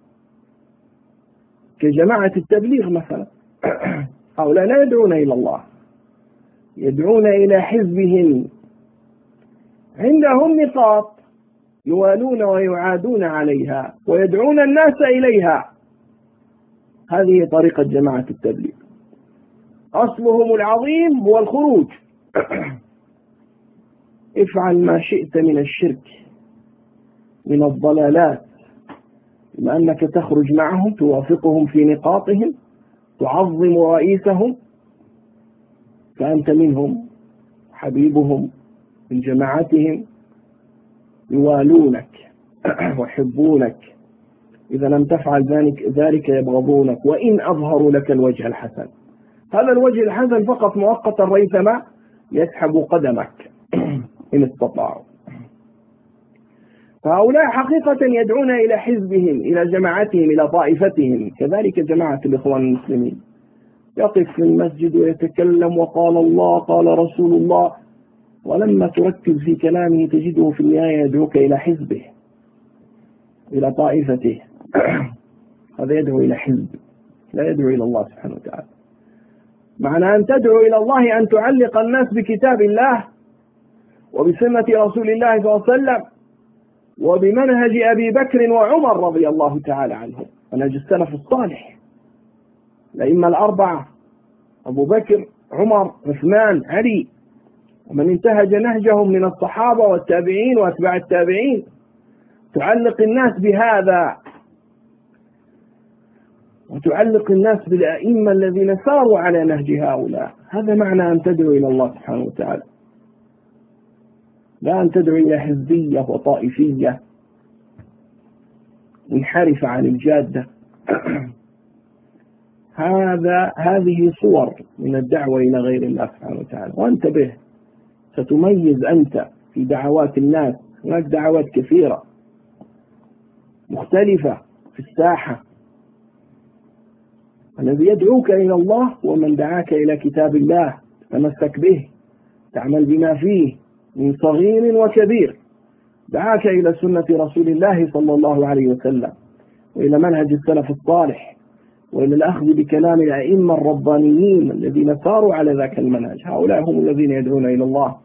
كجماعة التبليغ مثلا. هؤلاء لا يدعون إلى الله، يدعون إلى حزبهم. عندهم نقاط يوالون ويعادون عليها ويدعون الناس إليها. هذه طريقة جماعة التبليغ. أصلهم العظيم هو الخروج افعل ما شئت من الشرك من الضلالات، بما أنك تخرج معهم توافقهم في نقاطهم تعظم رئيسهم، فأنت منهم حبيبهم من جماعتهم، يوالونك ويحبونك. إذا لم تفعل ذلك ذلك يبغضونك وإن أظهروا لك الوجه الحسن. هذا الوجه الحسن فقط مؤقتا ريثما يسحب قدمك إن استطاعوا. فهؤلاء حقيقة يدعون إلى حزبهم، إلى جماعتهم، إلى طائفتهم. كذلك جماعة الإخوان المسلمين يقف في المسجد ويتكلم وقال الله قال رسول الله، ولما تركز في كلامه تجده في النهاية يدعوك إلى حزبه، إلى طائفته. هذا يدعو إلى حزب، لا يدعو إلى الله سبحانه وتعالى. معنى أن تدعو إلى الله أن تعلق الناس بكتاب الله وبسنة رسول الله صلى الله عليه وسلم وبمنهج أبي بكر وعمر رضي الله تعالى عنهم، منهج السلف الصالح الأئمة الأربعة، أبو بكر عمر عثمان علي، ومن انتهج نهجهم من الصحابة والتابعين وأتباع التابعين. تعلق الناس بهذا، وتعلق الناس بالأئمة الذين ساروا على نهج هؤلاء. هذا معنى أن تدعو إلى الله سبحانه وتعالى، لا أن تدعو إلى حزبية وطائفية منحرفة عن الجادة. هذا هذه صور من الدعوة إلى غير الله سبحانه وتعالى. وانتبه، ستميز أنت في دعوات الناس. هناك دعوات كثيرة مختلفة في الساحة. الذي يدعوك إلى الله ومن دعاك إلى كتاب الله، تمسك به، تعمل بما فيه من صغير وكبير. دعاك إلى سنة رسول الله صلى الله عليه وسلم، وإلى منهج السلف الصالح، وإلى الأخذ بكلام الأئمة الربانيين الذين ساروا على ذاك المنهج. هؤلاء هم الذين يدعون إلى الله.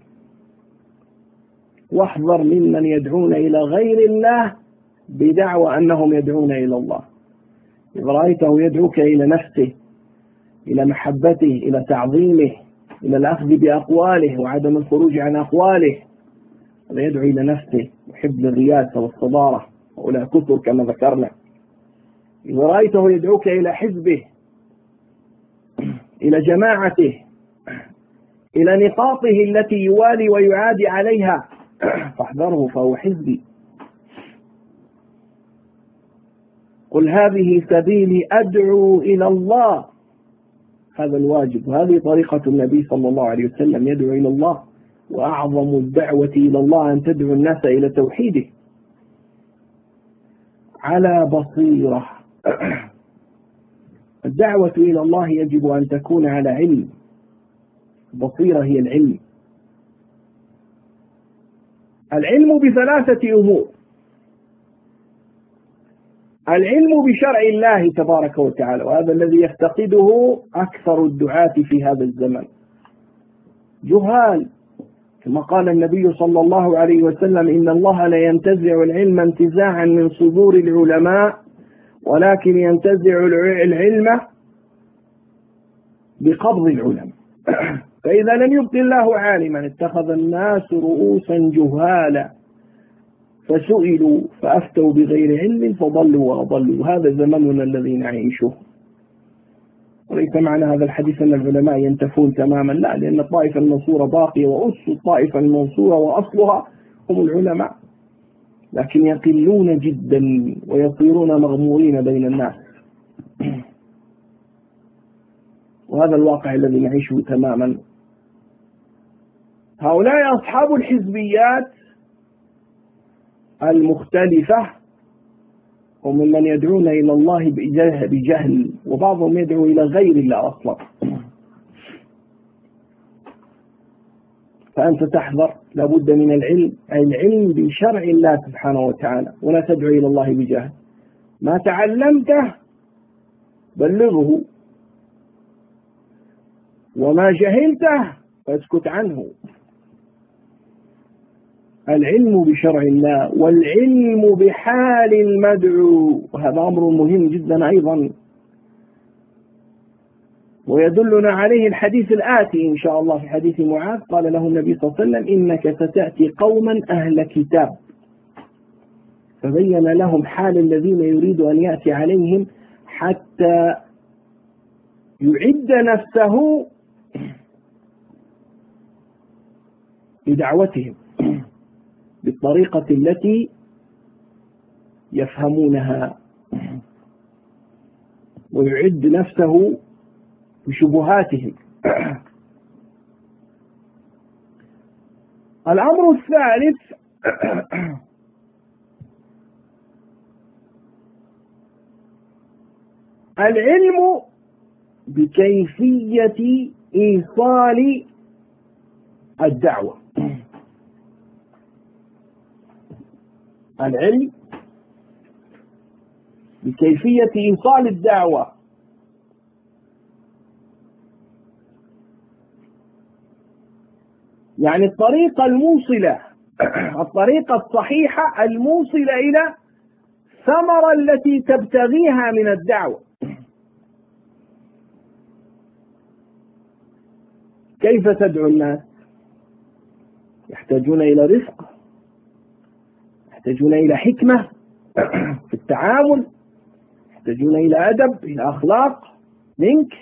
واحذر ممن يدعون إلى غير الله بدعوى أنهم يدعون إلى الله. إذا رأيته يدعوك إلى نفسه، إلى محبته، إلى تعظيمه، إلى الأخذ بأقواله وعدم الخروج عن أقواله، هذا يدعو إلى نفسه، يحب الرياسة والصدارة، ولا كثر كما ذكرنا. إذا رأيته يدعوك إلى حزبه، إلى جماعته، إلى نقاطه التي يوالي ويعادي عليها، فاحذره، فهو حزبي. قل هذه سبيلي أدعو إلى الله. هذا الواجب، وهذه طريقة النبي صلى الله عليه وسلم، يدعو إلى الله. وأعظم الدعوة إلى الله أن تدعو الناس إلى توحيده على بصيرة. الدعوة إلى الله يجب أن تكون على علم. بصيرة هي العلم. العلم بثلاثة أمور: العلم بشرع الله تبارك وتعالى، وهذا الذي يفتقده أكثر الدعاة في هذا الزمن، جهال. كما قال النبي صلى الله عليه وسلم: إن الله لا ينتزع العلم انتزاعا من صدور العلماء، ولكن ينتزع العلم بقبض العلماء. فإذا لم يبق الله عالما اتخذ الناس رؤوسا جهالا فسئلوا فأفتوا بغير علم فضلوا وأضلوا. هذا زمننا الذي نعيشه. وليس معنى هذا الحديث أن العلماء ينتفون تماما، لا، لأن الطائفة المنصورة باقية، وأس الطائفة المنصورة وأصلها هم العلماء، لكن يقلون جدا ويصيرون مغمورين بين الناس. وهذا الواقع الذي نعيشه تماما. هؤلاء أصحاب الحزبيات المختلفة هم من يدعون إلى الله بجهل، وبعضهم يدعو إلى غير الله أصلا. فأنت تحذر، لابد من العلم، العلم بشرع الله سبحانه وتعالى، ولا تدعو إلى الله بجهل. ما تعلمته بلغه، وما جهلته فاسكت عنه. العلم بشرع الله، والعلم بحال المدعو، وهذا أمر مهم جدا أيضا. ويدلنا عليه الحديث الآتي إن شاء الله في حديث معاذ. قال له النبي صلى الله عليه وسلم: إنك ستأتي قوما أهل كتاب، فبين لهم حال الذين يريد أن يأتي عليهم حتى يعد نفسه لدعوتهم بالطريقة التي يفهمونها، ويعد نفسه بشبهاتهم. الأمر الثالث العلم بكيفية إيصال الدعوة. العلم بكيفية إيصال الدعوة، يعني الطريقة الموصلة، الطريقة الصحيحة الموصلة إلى الثمرة التي تبتغيها من الدعوة. كيف تدعو الناس؟ يحتاجون إلى رفق، يحتاجون إلى حكمة في التعامل، يحتاجون إلى أدب، إلى أخلاق منك،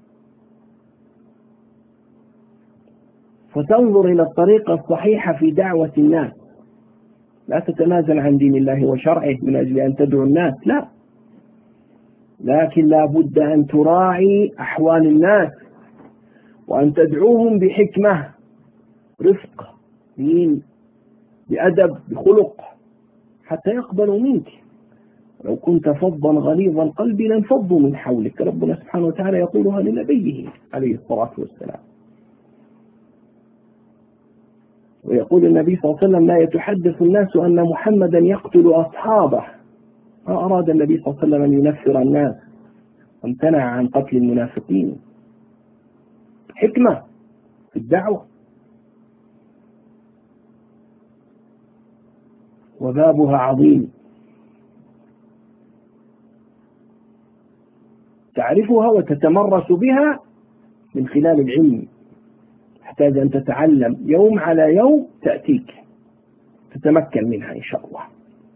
فتنظر إلى الطريقة الصحيحة في دعوة الناس. لا تتنازل عن دين الله وشرعه من أجل أن تدعو الناس، لا، لكن لا بد أن تراعي أحوال الناس وأن تدعوهم بحكمة، رفق، دين، بأدب، بخلق، حتى يقبلوا منك. لو كنت فظا غليظ القلب لانفضوا من حولك. ربنا سبحانه وتعالى يقولها لنبيه عليه الصلاة والسلام. ويقول النبي صلى الله عليه وسلم: لا يتحدث الناس أن محمدا يقتل أصحابه. ما أراد النبي صلى الله عليه وسلم أن ينفر الناس، وامتنع عن قتل المنافقين. حكمة في الدعوة، وبابها عظيم، تعرفها وتتمرس بها من خلال العلم. تحتاج أن تتعلم يوم على يوم، تأتيك تتمكن منها إن شاء الله.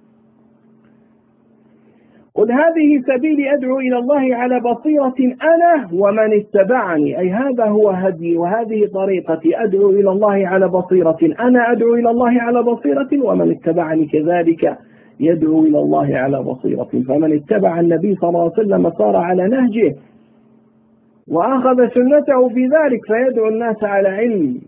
قل هذه سبيلي أدعو إلى الله على بصيرة أنا ومن اتبعني، أي هذا هو هدي وهذه طريقتي، أدعو إلى الله على بصيرة، أنا أدعو إلى الله على بصيرة، ومن اتبعني كذلك يدعو إلى الله على بصيرة. فمن اتبع النبي صلى الله عليه وسلم صار على نهجه وأخذ سنته في ذلك، فيدعو الناس على علم.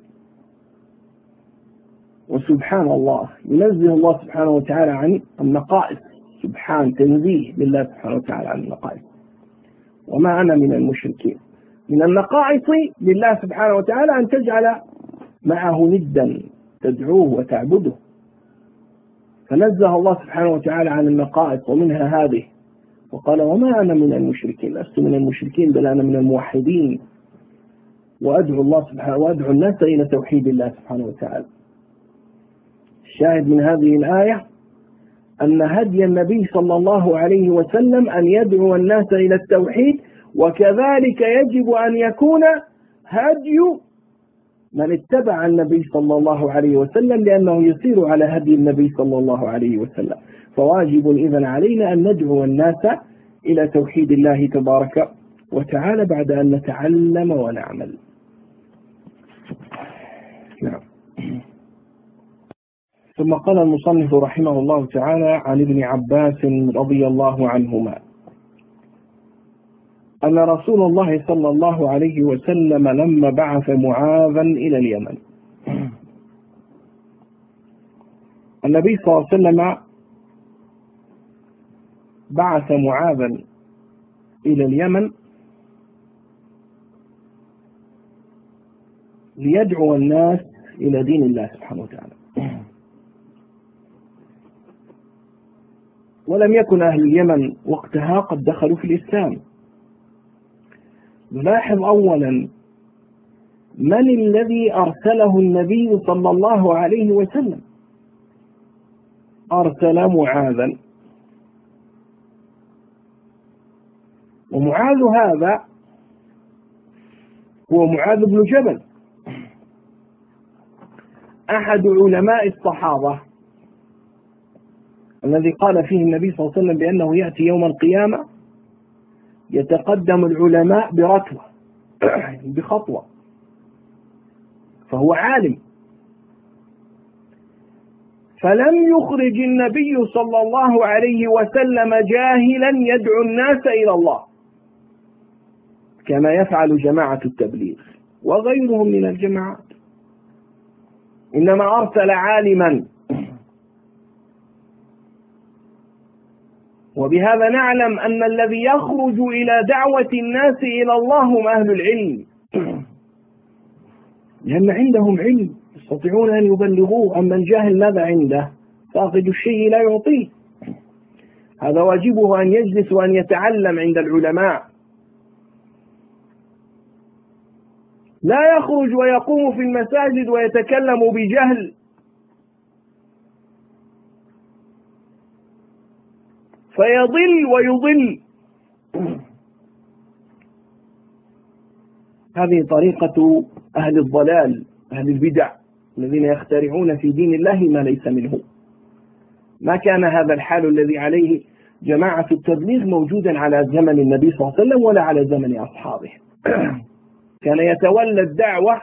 وسبحان الله، ينزه الله سبحانه وتعالى عن النقائص، سبحان تنزيه لله سبحانه وتعالى عن النقائص. وما أنا من المشركين. من النقائص لله سبحانه وتعالى أن تجعل معه ندا تدعوه وتعبده، فنزه الله سبحانه وتعالى عن النقائص ومنها هذه، وقال: وما أنا من المشركين، لست من المشركين بل أنا من الموحدين، وأدعو الله سبحانه وأدعو الناس إلى توحيد الله سبحانه وتعالى. الشاهد من هذه الآية أن هدي النبي صلى الله عليه وسلم أن يدعو الناس إلى التوحيد، وكذلك يجب أن يكون هدي من اتبع النبي صلى الله عليه وسلم، لأنه يسير على هدي النبي صلى الله عليه وسلم. فواجب إذن علينا أن ندعو الناس إلى توحيد الله تبارك وتعالى بعد أن نتعلم ونعمل. نعم. ثم قال المصنف رحمه الله تعالى عن ابن عباس رضي الله عنهما أن رسول الله صلى الله عليه وسلم لما بعث معاذا إلى اليمن، النبي صلى الله عليه وسلم بعث معاذا إلى اليمن ليدعو الناس إلى دين الله سبحانه وتعالى. ولم يكن أهل اليمن وقتها قد دخلوا في الإسلام. نلاحظ أولا من الذي أرسله النبي صلى الله عليه وسلم. أرسل معاذا، ومعاذ هذا هو معاذ بن جبل أحد علماء الصحابة الذي قال فيه النبي صلى الله عليه وسلم بأنه يأتي يوم القيامة يتقدم العلماء بركوة بخطوة، فهو عالم. فلم يخرج النبي صلى الله عليه وسلم جاهلا يدعو الناس إلى الله كما يفعل جماعة التبليغ وغيرهم من الجماعات، إنما أرسل عالما. وبهذا نعلم أن الذي يخرج إلى دعوة الناس إلى الله هم أهل العلم، لأن عندهم علم يستطيعون أن يبلغوه. أما الجاهل ماذا عنده؟ فاقد الشيء لا يعطيه. هذا واجبه أن يجلس وأن يتعلم عند العلماء، لا يخرج ويقوم في المساجد ويتكلم بجهل فيضل ويضل. هذه طريقة أهل الضلال، أهل البدع، الذين يخترعون في دين الله ما ليس منه. ما كان هذا الحال الذي عليه جماعة التبليغ موجودا على زمن النبي صلى الله عليه وسلم ولا على زمن أصحابه. كان يتولى الدعوة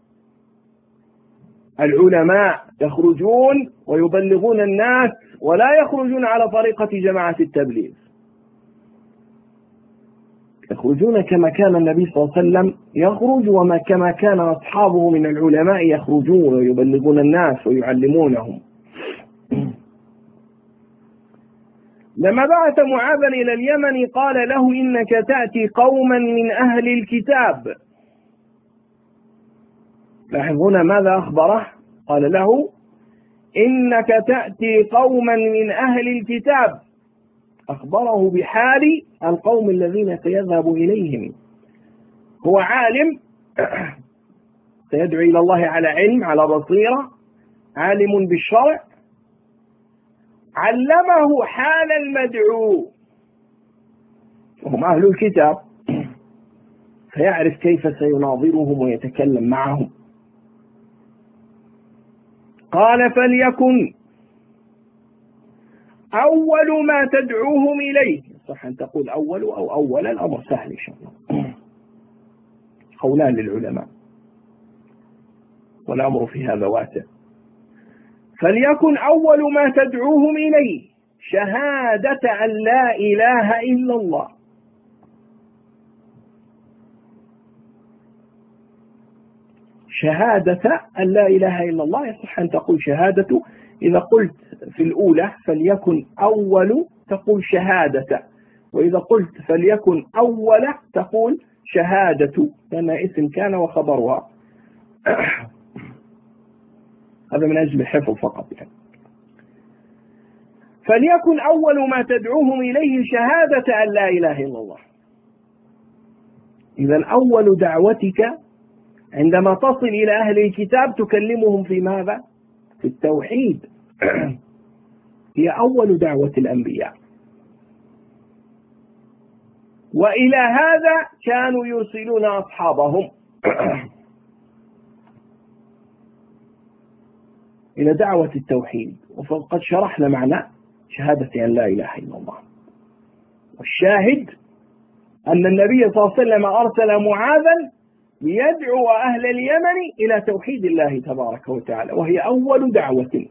العلماء يخرجون ويبلغون الناس ولا يخرجون على طريقة جماعة التبليغ، يخرجون كما كان النبي صلى الله عليه وسلم يخرج وما كما كان أصحابه من العلماء يخرجون ويبلغون الناس ويعلمونهم. لما بعث معاذا إلى اليمن قال له إنك تأتي قوما من أهل الكتاب. لاحظون ماذا أخبره؟ قال له إنك تأتي قوما من أهل الكتاب، أخبره بحال القوم الذين سيذهب إليهم. هو عالم سيدعو إلى الله على علم، على بصيرة، عالم بالشرع، علمه حال المدعو وهم أهل الكتاب، فيعرف كيف سيناظرهم ويتكلم معهم. قال فليكن أول ما تدعوهم إليه، صح أن تقول أول أو أولا، الأمر سهل إن شاء الله، قولان للعلماء والأمر في هذا واسع. فليكن أول ما تدعوهم إليه شهادة أن لا إله إلا الله. شهادة أن لا إله إلا الله، يصح أن تقول شهادة. إذا قلت في الأولى فليكن أول تقول شهادة، وإذا قلت فليكن أول تقول شهادة، لأن اسم كان وخبرها. هذا من أجل الحفظ فقط يعني. فليكن أول ما تدعوهم إليه شهادة أن لا إله إلا الله. إذا أول دعوتك عندما تصل إلى أهل الكتاب تكلمهم في ماذا؟ في التوحيد. هي أول دعوة الأنبياء. وإلى هذا كانوا يرسلون أصحابهم إلى دعوة التوحيد. وقد شرحنا معنى شهادة أن لا إله إلا الله. والشاهد أن النبي صلى الله عليه وسلم أرسل معاذا ليدعو أهل اليمن إلى توحيد الله تبارك وتعالى، وهي أول دعوة.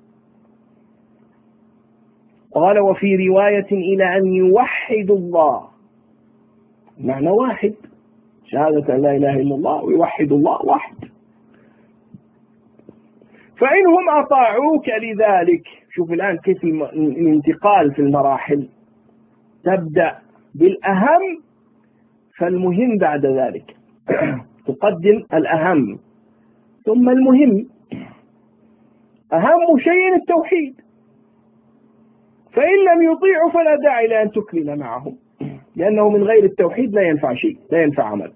قال وفي رواية إلى أن يوحدوا الله، معنى واحد، شهادة أن لا إله إلا الله ويوحد الله واحد. فإنهم أطاعوك لذلك. شوف الآن كيف الانتقال في المراحل، تبدأ بالأهم فالمهم بعد ذلك. تقدم الأهم ثم المهم. أهم شيء التوحيد، فإن لم يطيعوا فلا داعي لأن تكمل معهم، لأنه من غير التوحيد لا ينفع شيء، لا ينفع عمل.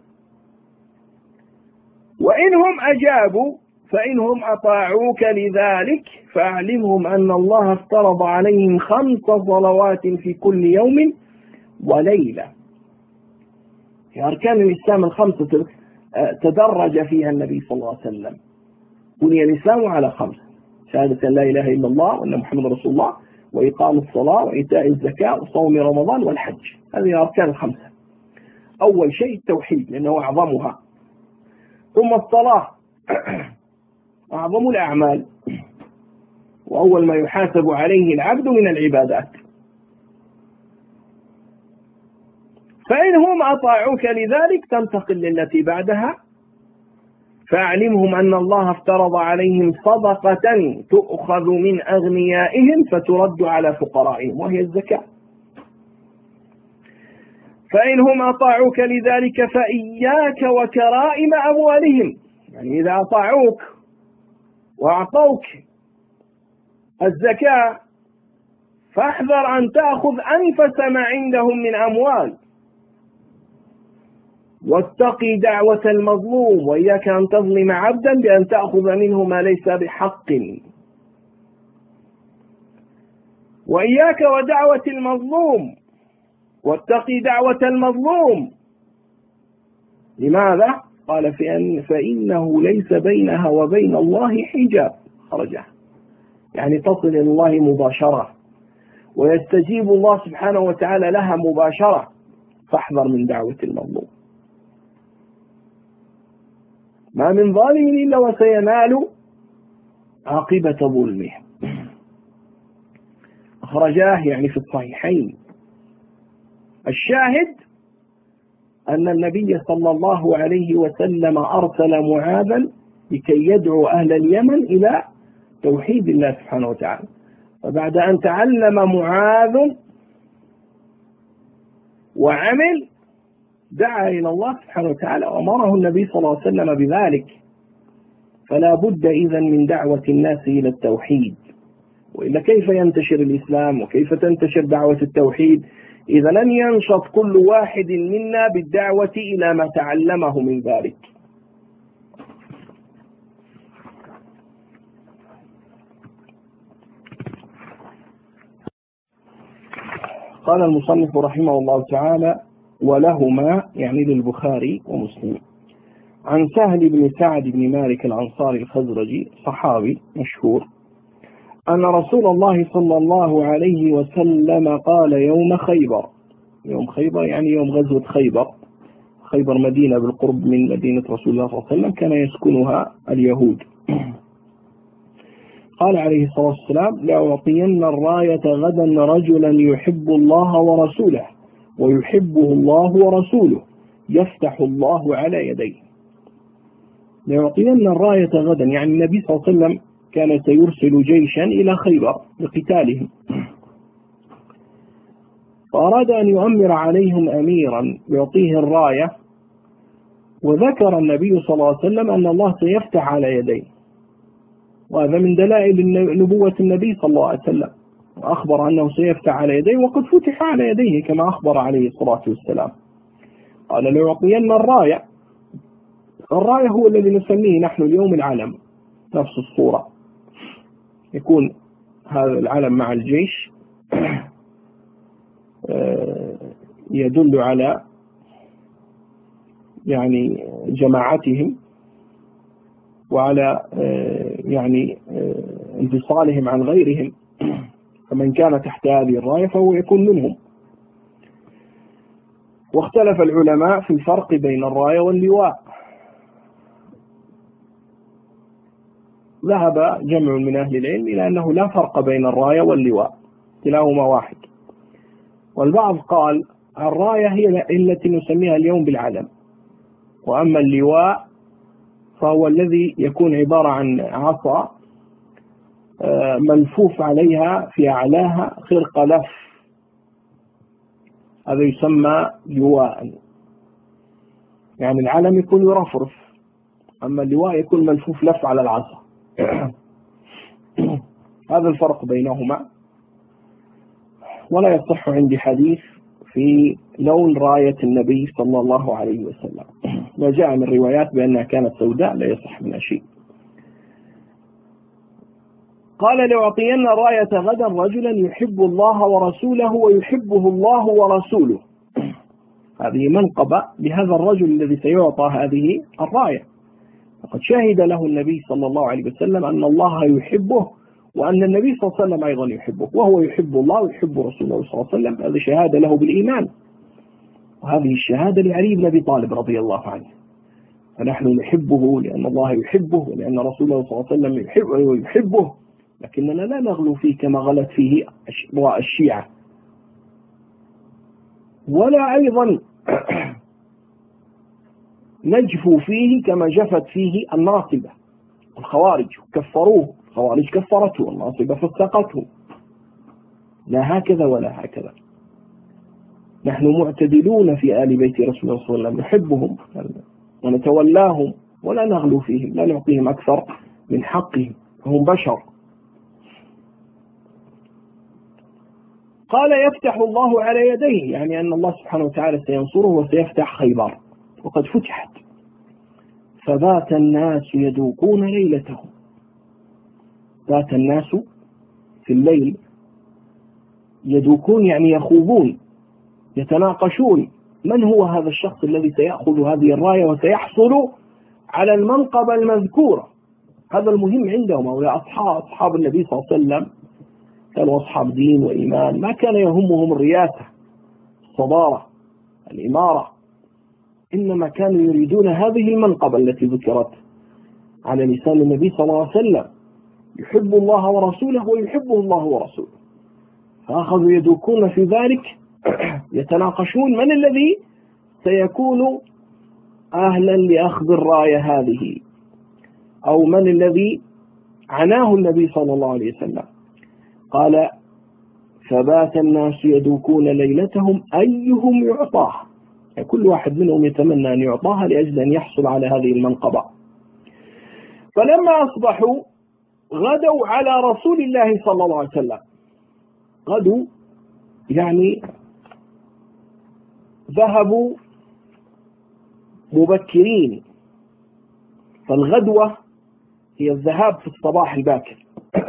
وإنهم أجابوا فإنهم أطاعوك لذلك فأعلمهم أن الله افترض عليهم خمس صلوات في كل يوم وليلة. في أركان الإسلام الخمسة تدرج فيها النبي صلى الله عليه وسلم. بني الإسلام على خمس: شهادة أن لا إله إلا الله وأن محمد رسول الله، وإقام الصلاة، وإيتاء الزكاة، وصوم رمضان، والحج. هذه الأركان الخمسة. أول شيء التوحيد لأنه أعظمها، ثم الصلاة أعظم الأعمال، وأول ما يحاسب عليه العبد من العبادات. فإنهم أطاعوك لذلك تنتقل للتي بعدها: فأعلمهم أن الله افترض عليهم صدقة تؤخذ من أغنيائهم فترد على فقرائهم، وهي الزكاة. فإنهم أطاعوك لذلك فإياك وكرائم أموالهم، يعني إذا أطاعوك وأعطوك الزكاة فاحذر أن تأخذ أنفس ما عندهم من أموال، واتقي دعوة المظلوم، وإياك أن تظلم عبدا بأن تأخذ منه ما ليس بحق. وإياك ودعوة المظلوم، واتقي دعوة المظلوم. لماذا؟ قال: فإن فإنه ليس بينها وبين الله حجاب. خرجها يعني تصل إلى الله مباشرة، ويستجيب الله سبحانه وتعالى لها مباشرة، فاحذر من دعوة المظلوم. ما من ظالم إلا وسينال عاقبة ظلمه. أخرجاه يعني في الصحيحين. الشاهد أن النبي صلى الله عليه وسلم أرسل معاذا لكي يدعو أهل اليمن إلى توحيد الله سبحانه وتعالى. وبعد أن تعلم معاذ وعمل دعا إلى الله سبحانه وتعالى، وأمره النبي صلى الله عليه وسلم بذلك. فلا بد إذن من دعوة الناس إلى التوحيد، وإلا كيف ينتشر الإسلام وكيف تنتشر دعوة التوحيد إذا لم ينشط كل واحد منا بالدعوة إلى ما تعلمه من ذلك؟ قال المصنف رحمه الله تعالى: ولهما يعني للبخاري ومسلم عن سهل بن سعد بن مالك الأنصاري الخزرجي صحابي مشهور أن رسول الله صلى الله عليه وسلم قال يوم خيبر، يوم خيبر يعني يوم غزوة خيبر، خيبر مدينة بالقرب من مدينة رسول الله صلى الله عليه وسلم كان يسكنها اليهود. قال عليه الصلاة والسلام: لأعطين الراية غدا رجلا يحب الله ورسوله ويحبه الله ورسوله يفتح الله على يديه. لأعطين الراية غدا يعني النبي صلى الله عليه وسلم كان سيرسل جيشا إلى خيبر لقتالهم، فأراد أن يؤمر عليهم أميرا يعطيه الراية، وذكر النبي صلى الله عليه وسلم أن الله سيفتح على يديه، وهذا من دلائل نبوة النبي صلى الله عليه وسلم، وأخبر أنه سيفتح على يديه وقد فتح على يديه كما أخبر عليه الصلاة والسلام. قال: ليعطين الراية. الراية هو الذي نسميه نحن اليوم العلم، نفس الصورة، يكون هذا العلم مع الجيش يدل على يعني جماعتهم وعلى يعني انفصالهم عن غيرهم، فمن كان تحت هذه الراية فهو يكون منهم. واختلف العلماء في الفرق بين الراية واللواء. ذهب جمع من أهل العلم إلى أنه لا فرق بين الراية واللواء، كلاهما واحد. والبعض قال الراية هي التي نسميها اليوم بالعلم، وأما اللواء فهو الذي يكون عبارة عن عصا ملفوف عليها في أعلاها خرق لف، هذا يسمى لواء. يعني العلم يكون يرفرف، أما اللواء يكون ملفوف لف على العصا. هذا الفرق بينهما. ولا يصح عندي حديث في لون راية النبي صلى الله عليه وسلم، ما جاء من روايات بأنها كانت سوداء لا يصح منها شيء. قال: لأعطين الراية غدا رجلا يحب الله ورسوله ويحبه الله ورسوله هذه منقبة لهذا الرجل الذي سيعطى هذه الراية. فقد شهد له النبي صلى الله عليه وسلم أن الله يحبه، وأن النبي صلى الله عليه وسلم أيضا يحبه، وهو يحب الله ويحب رسوله صلى الله عليه وسلم. هذه شهادة له بالإيمان، وهذه الشهادة لعلي بن أبي طالب رضي الله عنه. فنحن نحبه لأن الله يحبه ولأن رسوله صلى الله عليه وسلم يحبه, يحبه لكننا لا نغلو فيه كما غلت فيه الشيعة، ولا أيضا نجفو فيه كما جفت فيه الناصبة الخوارج، كفروه. الخوارج كفرته والناصبة فسقته. لا هكذا ولا هكذا. نحن معتدلون في آل بيت رسول الله صلى الله عليه وسلم، نحبهم ونتولاهم ولا نغلو فيهم، لا نعطيهم أكثر من حقهم، هم بشر. قال يفتح الله على يديه، يعني أن الله سبحانه وتعالى سينصره وسيفتح خيبر، وقد فتحت. فبات الناس يدوقون ليلتهم. بات الناس في الليل يدوقون، يعني يخوضون، يتناقشون من هو هذا الشخص الذي سيأخذ هذه الراية وسيحصل على المنقبة المذكورة. هذا المهم عندهم. هؤلاء أصحاب أصحاب النبي صلى الله عليه وسلم كانوا أصحاب دين وإيمان، ما كان يهمهم الرياسة، الصدارة، الإمارة، إنما كانوا يريدون هذه المنقبة التي ذكرت على لسان النبي صلى الله عليه وسلم. يحب الله ورسوله ويحبه الله ورسوله. فأخذوا يدوكون في ذلك، يتناقشون من الذي سيكون أهلا لأخذ الراية هذه، أو من الذي عناه النبي صلى الله عليه وسلم. قال فبات الناس يدوكون ليلتهم أيهم يعطاها، يعني كل واحد منهم يتمنى أن يعطاها لأجل أن يحصل على هذه المنقبة. فلما أصبحوا غدوا على رسول الله صلى الله عليه وسلم. غدوا يعني ذهبوا مبكرين، فالغدوة هي الذهاب في الصباح الباكر.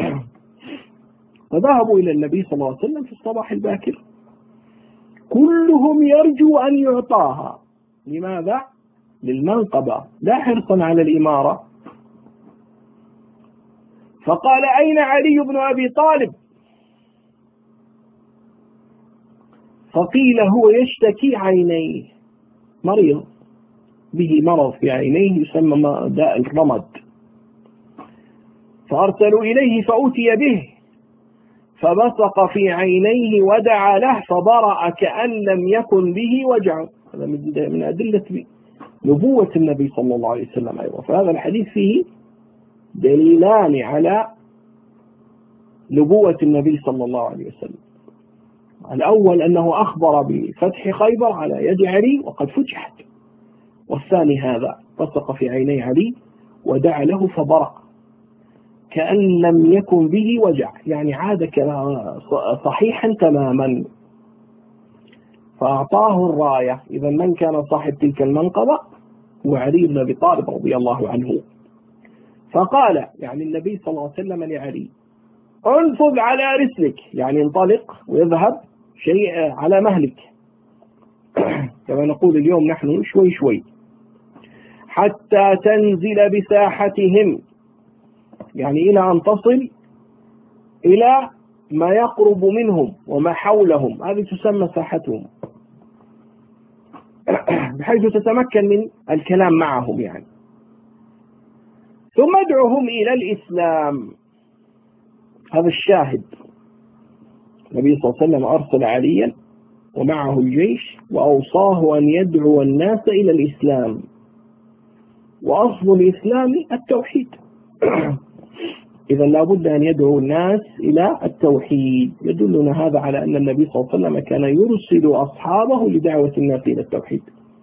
فذهبوا إلى النبي صلى الله عليه وسلم في الصباح الباكر، كلهم يرجو أن يعطاها. لماذا؟ للمنقبة، لا حرصا على الإمارة. فقال أين علي بن أبي طالب؟ فقيل هو يشتكي عينيه، مريض به مرض في عينيه يسمى داء الرمد. فأرسلوا إليه فأتي به، فبصق في عينيه ودعا له فبرأ كأن لم يكن به وجع. هذا من أدلة نبوة النبي صلى الله عليه وسلم أيضا. فهذا الحديث فيه دليلان على نبوة النبي صلى الله عليه وسلم. الأول أنه أخبر بفتح خيبر على يد علي وقد فتحت، والثاني هذا بصق في عيني علي ودعا له فبرأ كأن لم يكن به وجع، يعني عاد صحيحا تماما. فأعطاه الراية. إذا من كان صاحب تلك المنقبة هو علي بن أبي طالب رضي الله عنه. فقال يعني النبي صلى الله عليه وسلم لعلي انفذ على رسلك، يعني انطلق ويذهب شيء على مهلك، كما نقول اليوم نحن شوي شوي، حتى تنزل بساحتهم، يعني إلى أن تصل إلى ما يقرب منهم وما حولهم، هذه تسمى ساحتهم، بحيث تتمكن من الكلام معهم يعني. ثم ادعوهم إلى الإسلام. هذا الشاهد. النبي صلى الله عليه وسلم أرسل عليا ومعه الجيش وأوصاه أن يدعو الناس إلى الإسلام، وأصل الإسلام التوحيد. إذا لابد أن يدعو الناس إلى التوحيد. يدلنا هذا على أن النبي صلى الله عليه وسلم كان يرسل أصحابه لدعوة الناس إلى التوحيد.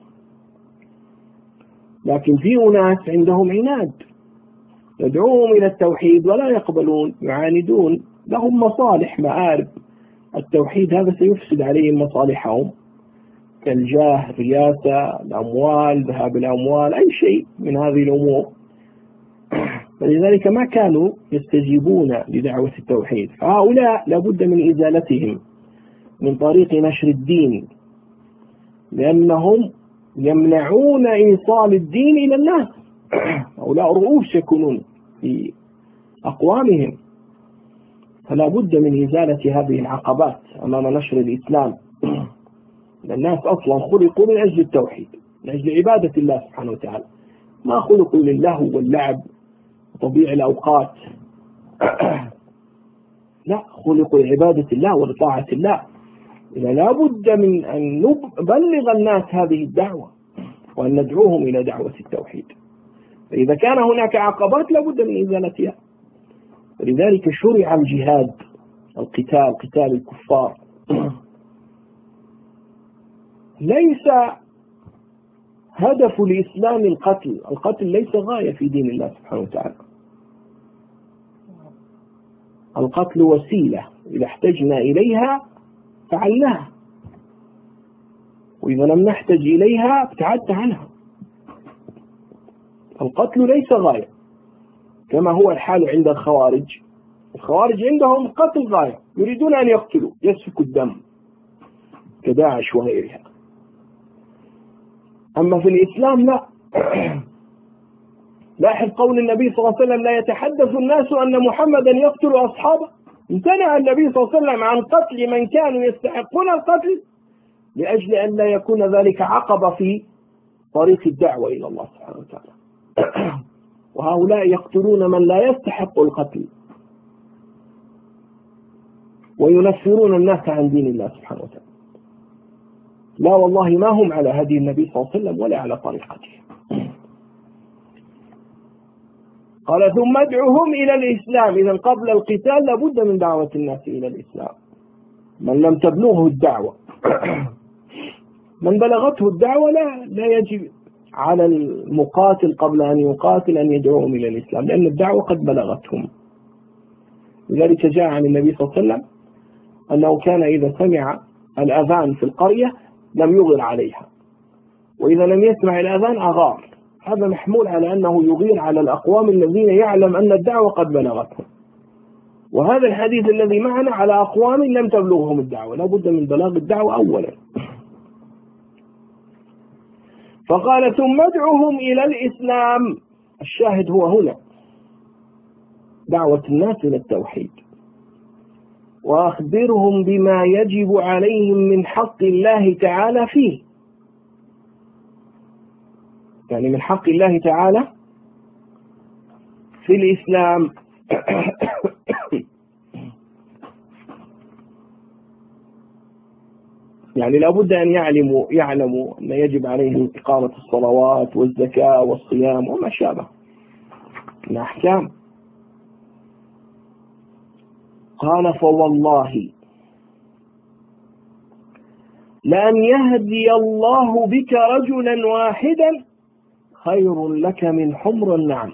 لكن في أناس عندهم عناد، يدعوهم إلى التوحيد ولا يقبلون، يعاندون، لهم مصالح مآرب. التوحيد هذا سيفسد عليهم مصالحهم كالجاه، الرياسة، الأموال، ذهاب الأموال، أي شيء من هذه الأمور. فلذلك ما كانوا يستجيبون لدعوة التوحيد. فهؤلاء لابد من إزالتهم من طريق نشر الدين، لأنهم يمنعون إيصال الدين إلى الناس. هؤلاء رؤوس يكونون في أقوامهم، فلا بد من إزالة هذه العقبات أمام نشر الإسلام. الناس أصلا خلقوا من أجل التوحيد، من أجل عبادة الله سبحانه وتعالى، ما خلقوا للهو واللعب وتضييع الأوقات. لا، خلقوا لعبادة الله ولطاعة الله. إذا لا بد من أن نبلغ الناس هذه الدعوة وأن ندعوهم إلى دعوة التوحيد. فإذا كان هناك عقبات لا بد من إزالتها. ولذلك شرع الجهاد، القتال، قتال الكفار. ليس هدف الإسلام القتل، القتل ليس غاية في دين الله سبحانه وتعالى. القتل وسيلة، إذا احتجنا إليها فعلناها، وإذا لم نحتج إليها ابتعدت عنها. القتل ليس غاية، كما هو الحال عند الخوارج. الخوارج عندهم قتل غاية، يريدون أن يقتلوا، يسفكوا الدم كداعش وغيرها. أما في الإسلام لا. لاحظ قول النبي صلى الله عليه وسلم: لا يتحدث الناس أن محمدا يقتل أصحابه. امتنع النبي صلى الله عليه وسلم عن قتل من كانوا يستحقون القتل لأجل أن لا يكون ذلك عقبة في طريق الدعوة إلى الله سبحانه وتعالى. وهؤلاء يقتلون من لا يستحق القتل وينفرون الناس عن دين الله سبحانه وتعالى. لا والله، ما هم على هدي النبي صلى الله عليه وسلم ولا على طريقته. قال: ثم ادعوهم إلى الإسلام. إذا قبل القتال لابد من دعوة الناس إلى الإسلام. من لم تبلغه الدعوة من بلغته الدعوة لا لا يجب على المقاتل قبل أن يقاتل أن يدعوهم إلى الإسلام، لأن الدعوة قد بلغتهم. لذلك جاء عن النبي صلى الله عليه وسلم أنه كان إذا سمع الأذان في القرية لم يغير عليها، وإذا لم يسمع الأذان أغار. هذا محمول على أنه يغير على الأقوام الذين يعلم أن الدعوة قد بلغتهم. وهذا الحديث الذي معنا على أقوام لم تبلغهم الدعوة، لا بد من بلاغ الدعوة أولا. فقال: ثم ادعوهم إلى الإسلام. الشاهد هو هنا دعوة الناس إلى التوحيد، وأخبرهم بما يجب عليهم من حق الله تعالى فيه، يعني من حق الله تعالى في الإسلام. يعني لابد أن يعلموا يعلموا أن يجب عليهم إقامة الصلوات والزكاة والصيام وما شابه من أحكام. قال: فوالله لأن يهدي الله بك رجلا واحدا خير لك من حمر النعم.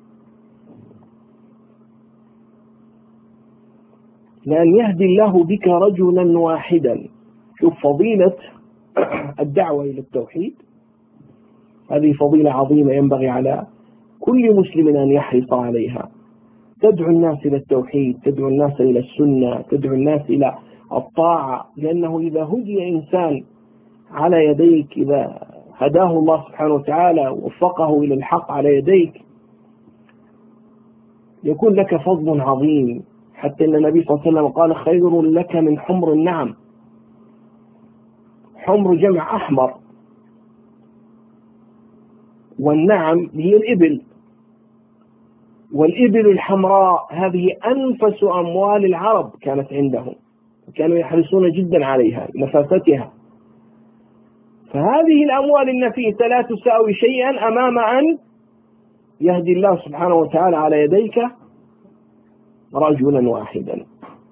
لأن يهدي الله بك رجلا واحدا. شوف فضيلة الدعوة إلى التوحيد، هذه فضيلة عظيمة ينبغي على كل مسلم أن يحرص عليها. تدعو الناس إلى التوحيد، تدعو الناس إلى السنة، تدعو الناس إلى الطاعة، لأنه إذا هدي إنسان على يديك، إذا هداه الله سبحانه وتعالى ووفقه إلى الحق على يديك، يكون لك فضل عظيم. حتى أن النبي صلى الله عليه وسلم قال: خير لك من حمر النعم. حمر جمع أحمر، والنعم هي الإبل، والإبل الحمراء هذه أنفس أموال العرب كانت عندهم، كانوا يحرصون جدا عليها نفاستها. فهذه الأموال النفيسة لا تساوي شيئا أمام أن يهدي الله سبحانه وتعالى على يديك رجلا واحدا.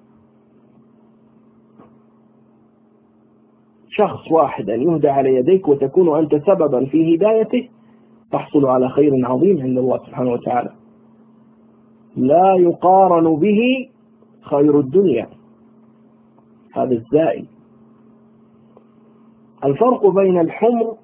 شخص واحد أن يهدى على يديك وتكون أنت سببا في هدايته، تحصل على خير عظيم عند الله سبحانه وتعالى لا يقارن به خير الدنيا. هذا الزائد. الفرق بين الحمر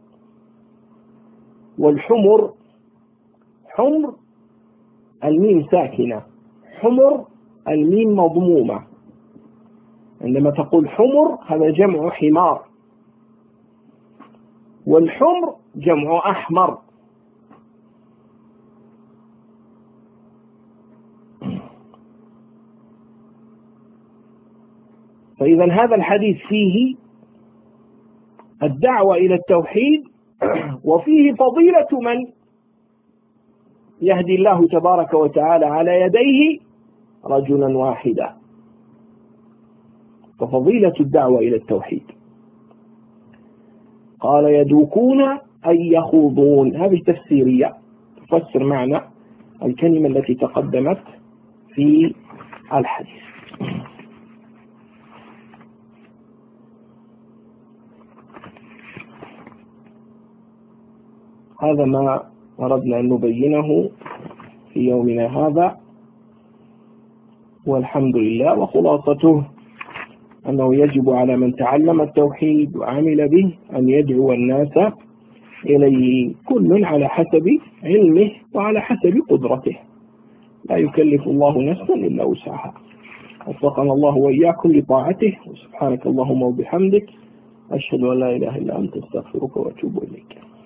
والحمر: حمر الميم ساكنة، حمر الميم مضمومة. عندما تقول حمر هذا جمع حمار. والحمر جمع أحمر. فإذا هذا الحديث فيه الدعوة إلى التوحيد، وفيه فضيلة من يهدي الله تبارك وتعالى على يديه رجلا واحدا، ففضيلة الدعوة إلى التوحيد. قال يدوكون أي يخوضون، هذه تفسيرية تفسر معنى الكلمة التي تقدمت في الحديث. هذا ما أردنا أن نبينه في يومنا هذا، والحمد لله. وخلاصته أنه يجب على من تعلم التوحيد وعمل به أن يدعو الناس إليه، كل على حسب علمه وعلى حسب قدرته، لا يكلف الله نفسا إلا وسعها. وفقنا الله وإياكم لطاعته، وسبحانك اللهم وبحمدك أشهد أن لا إله إلا أنت أستغفرك وأتوب إليك.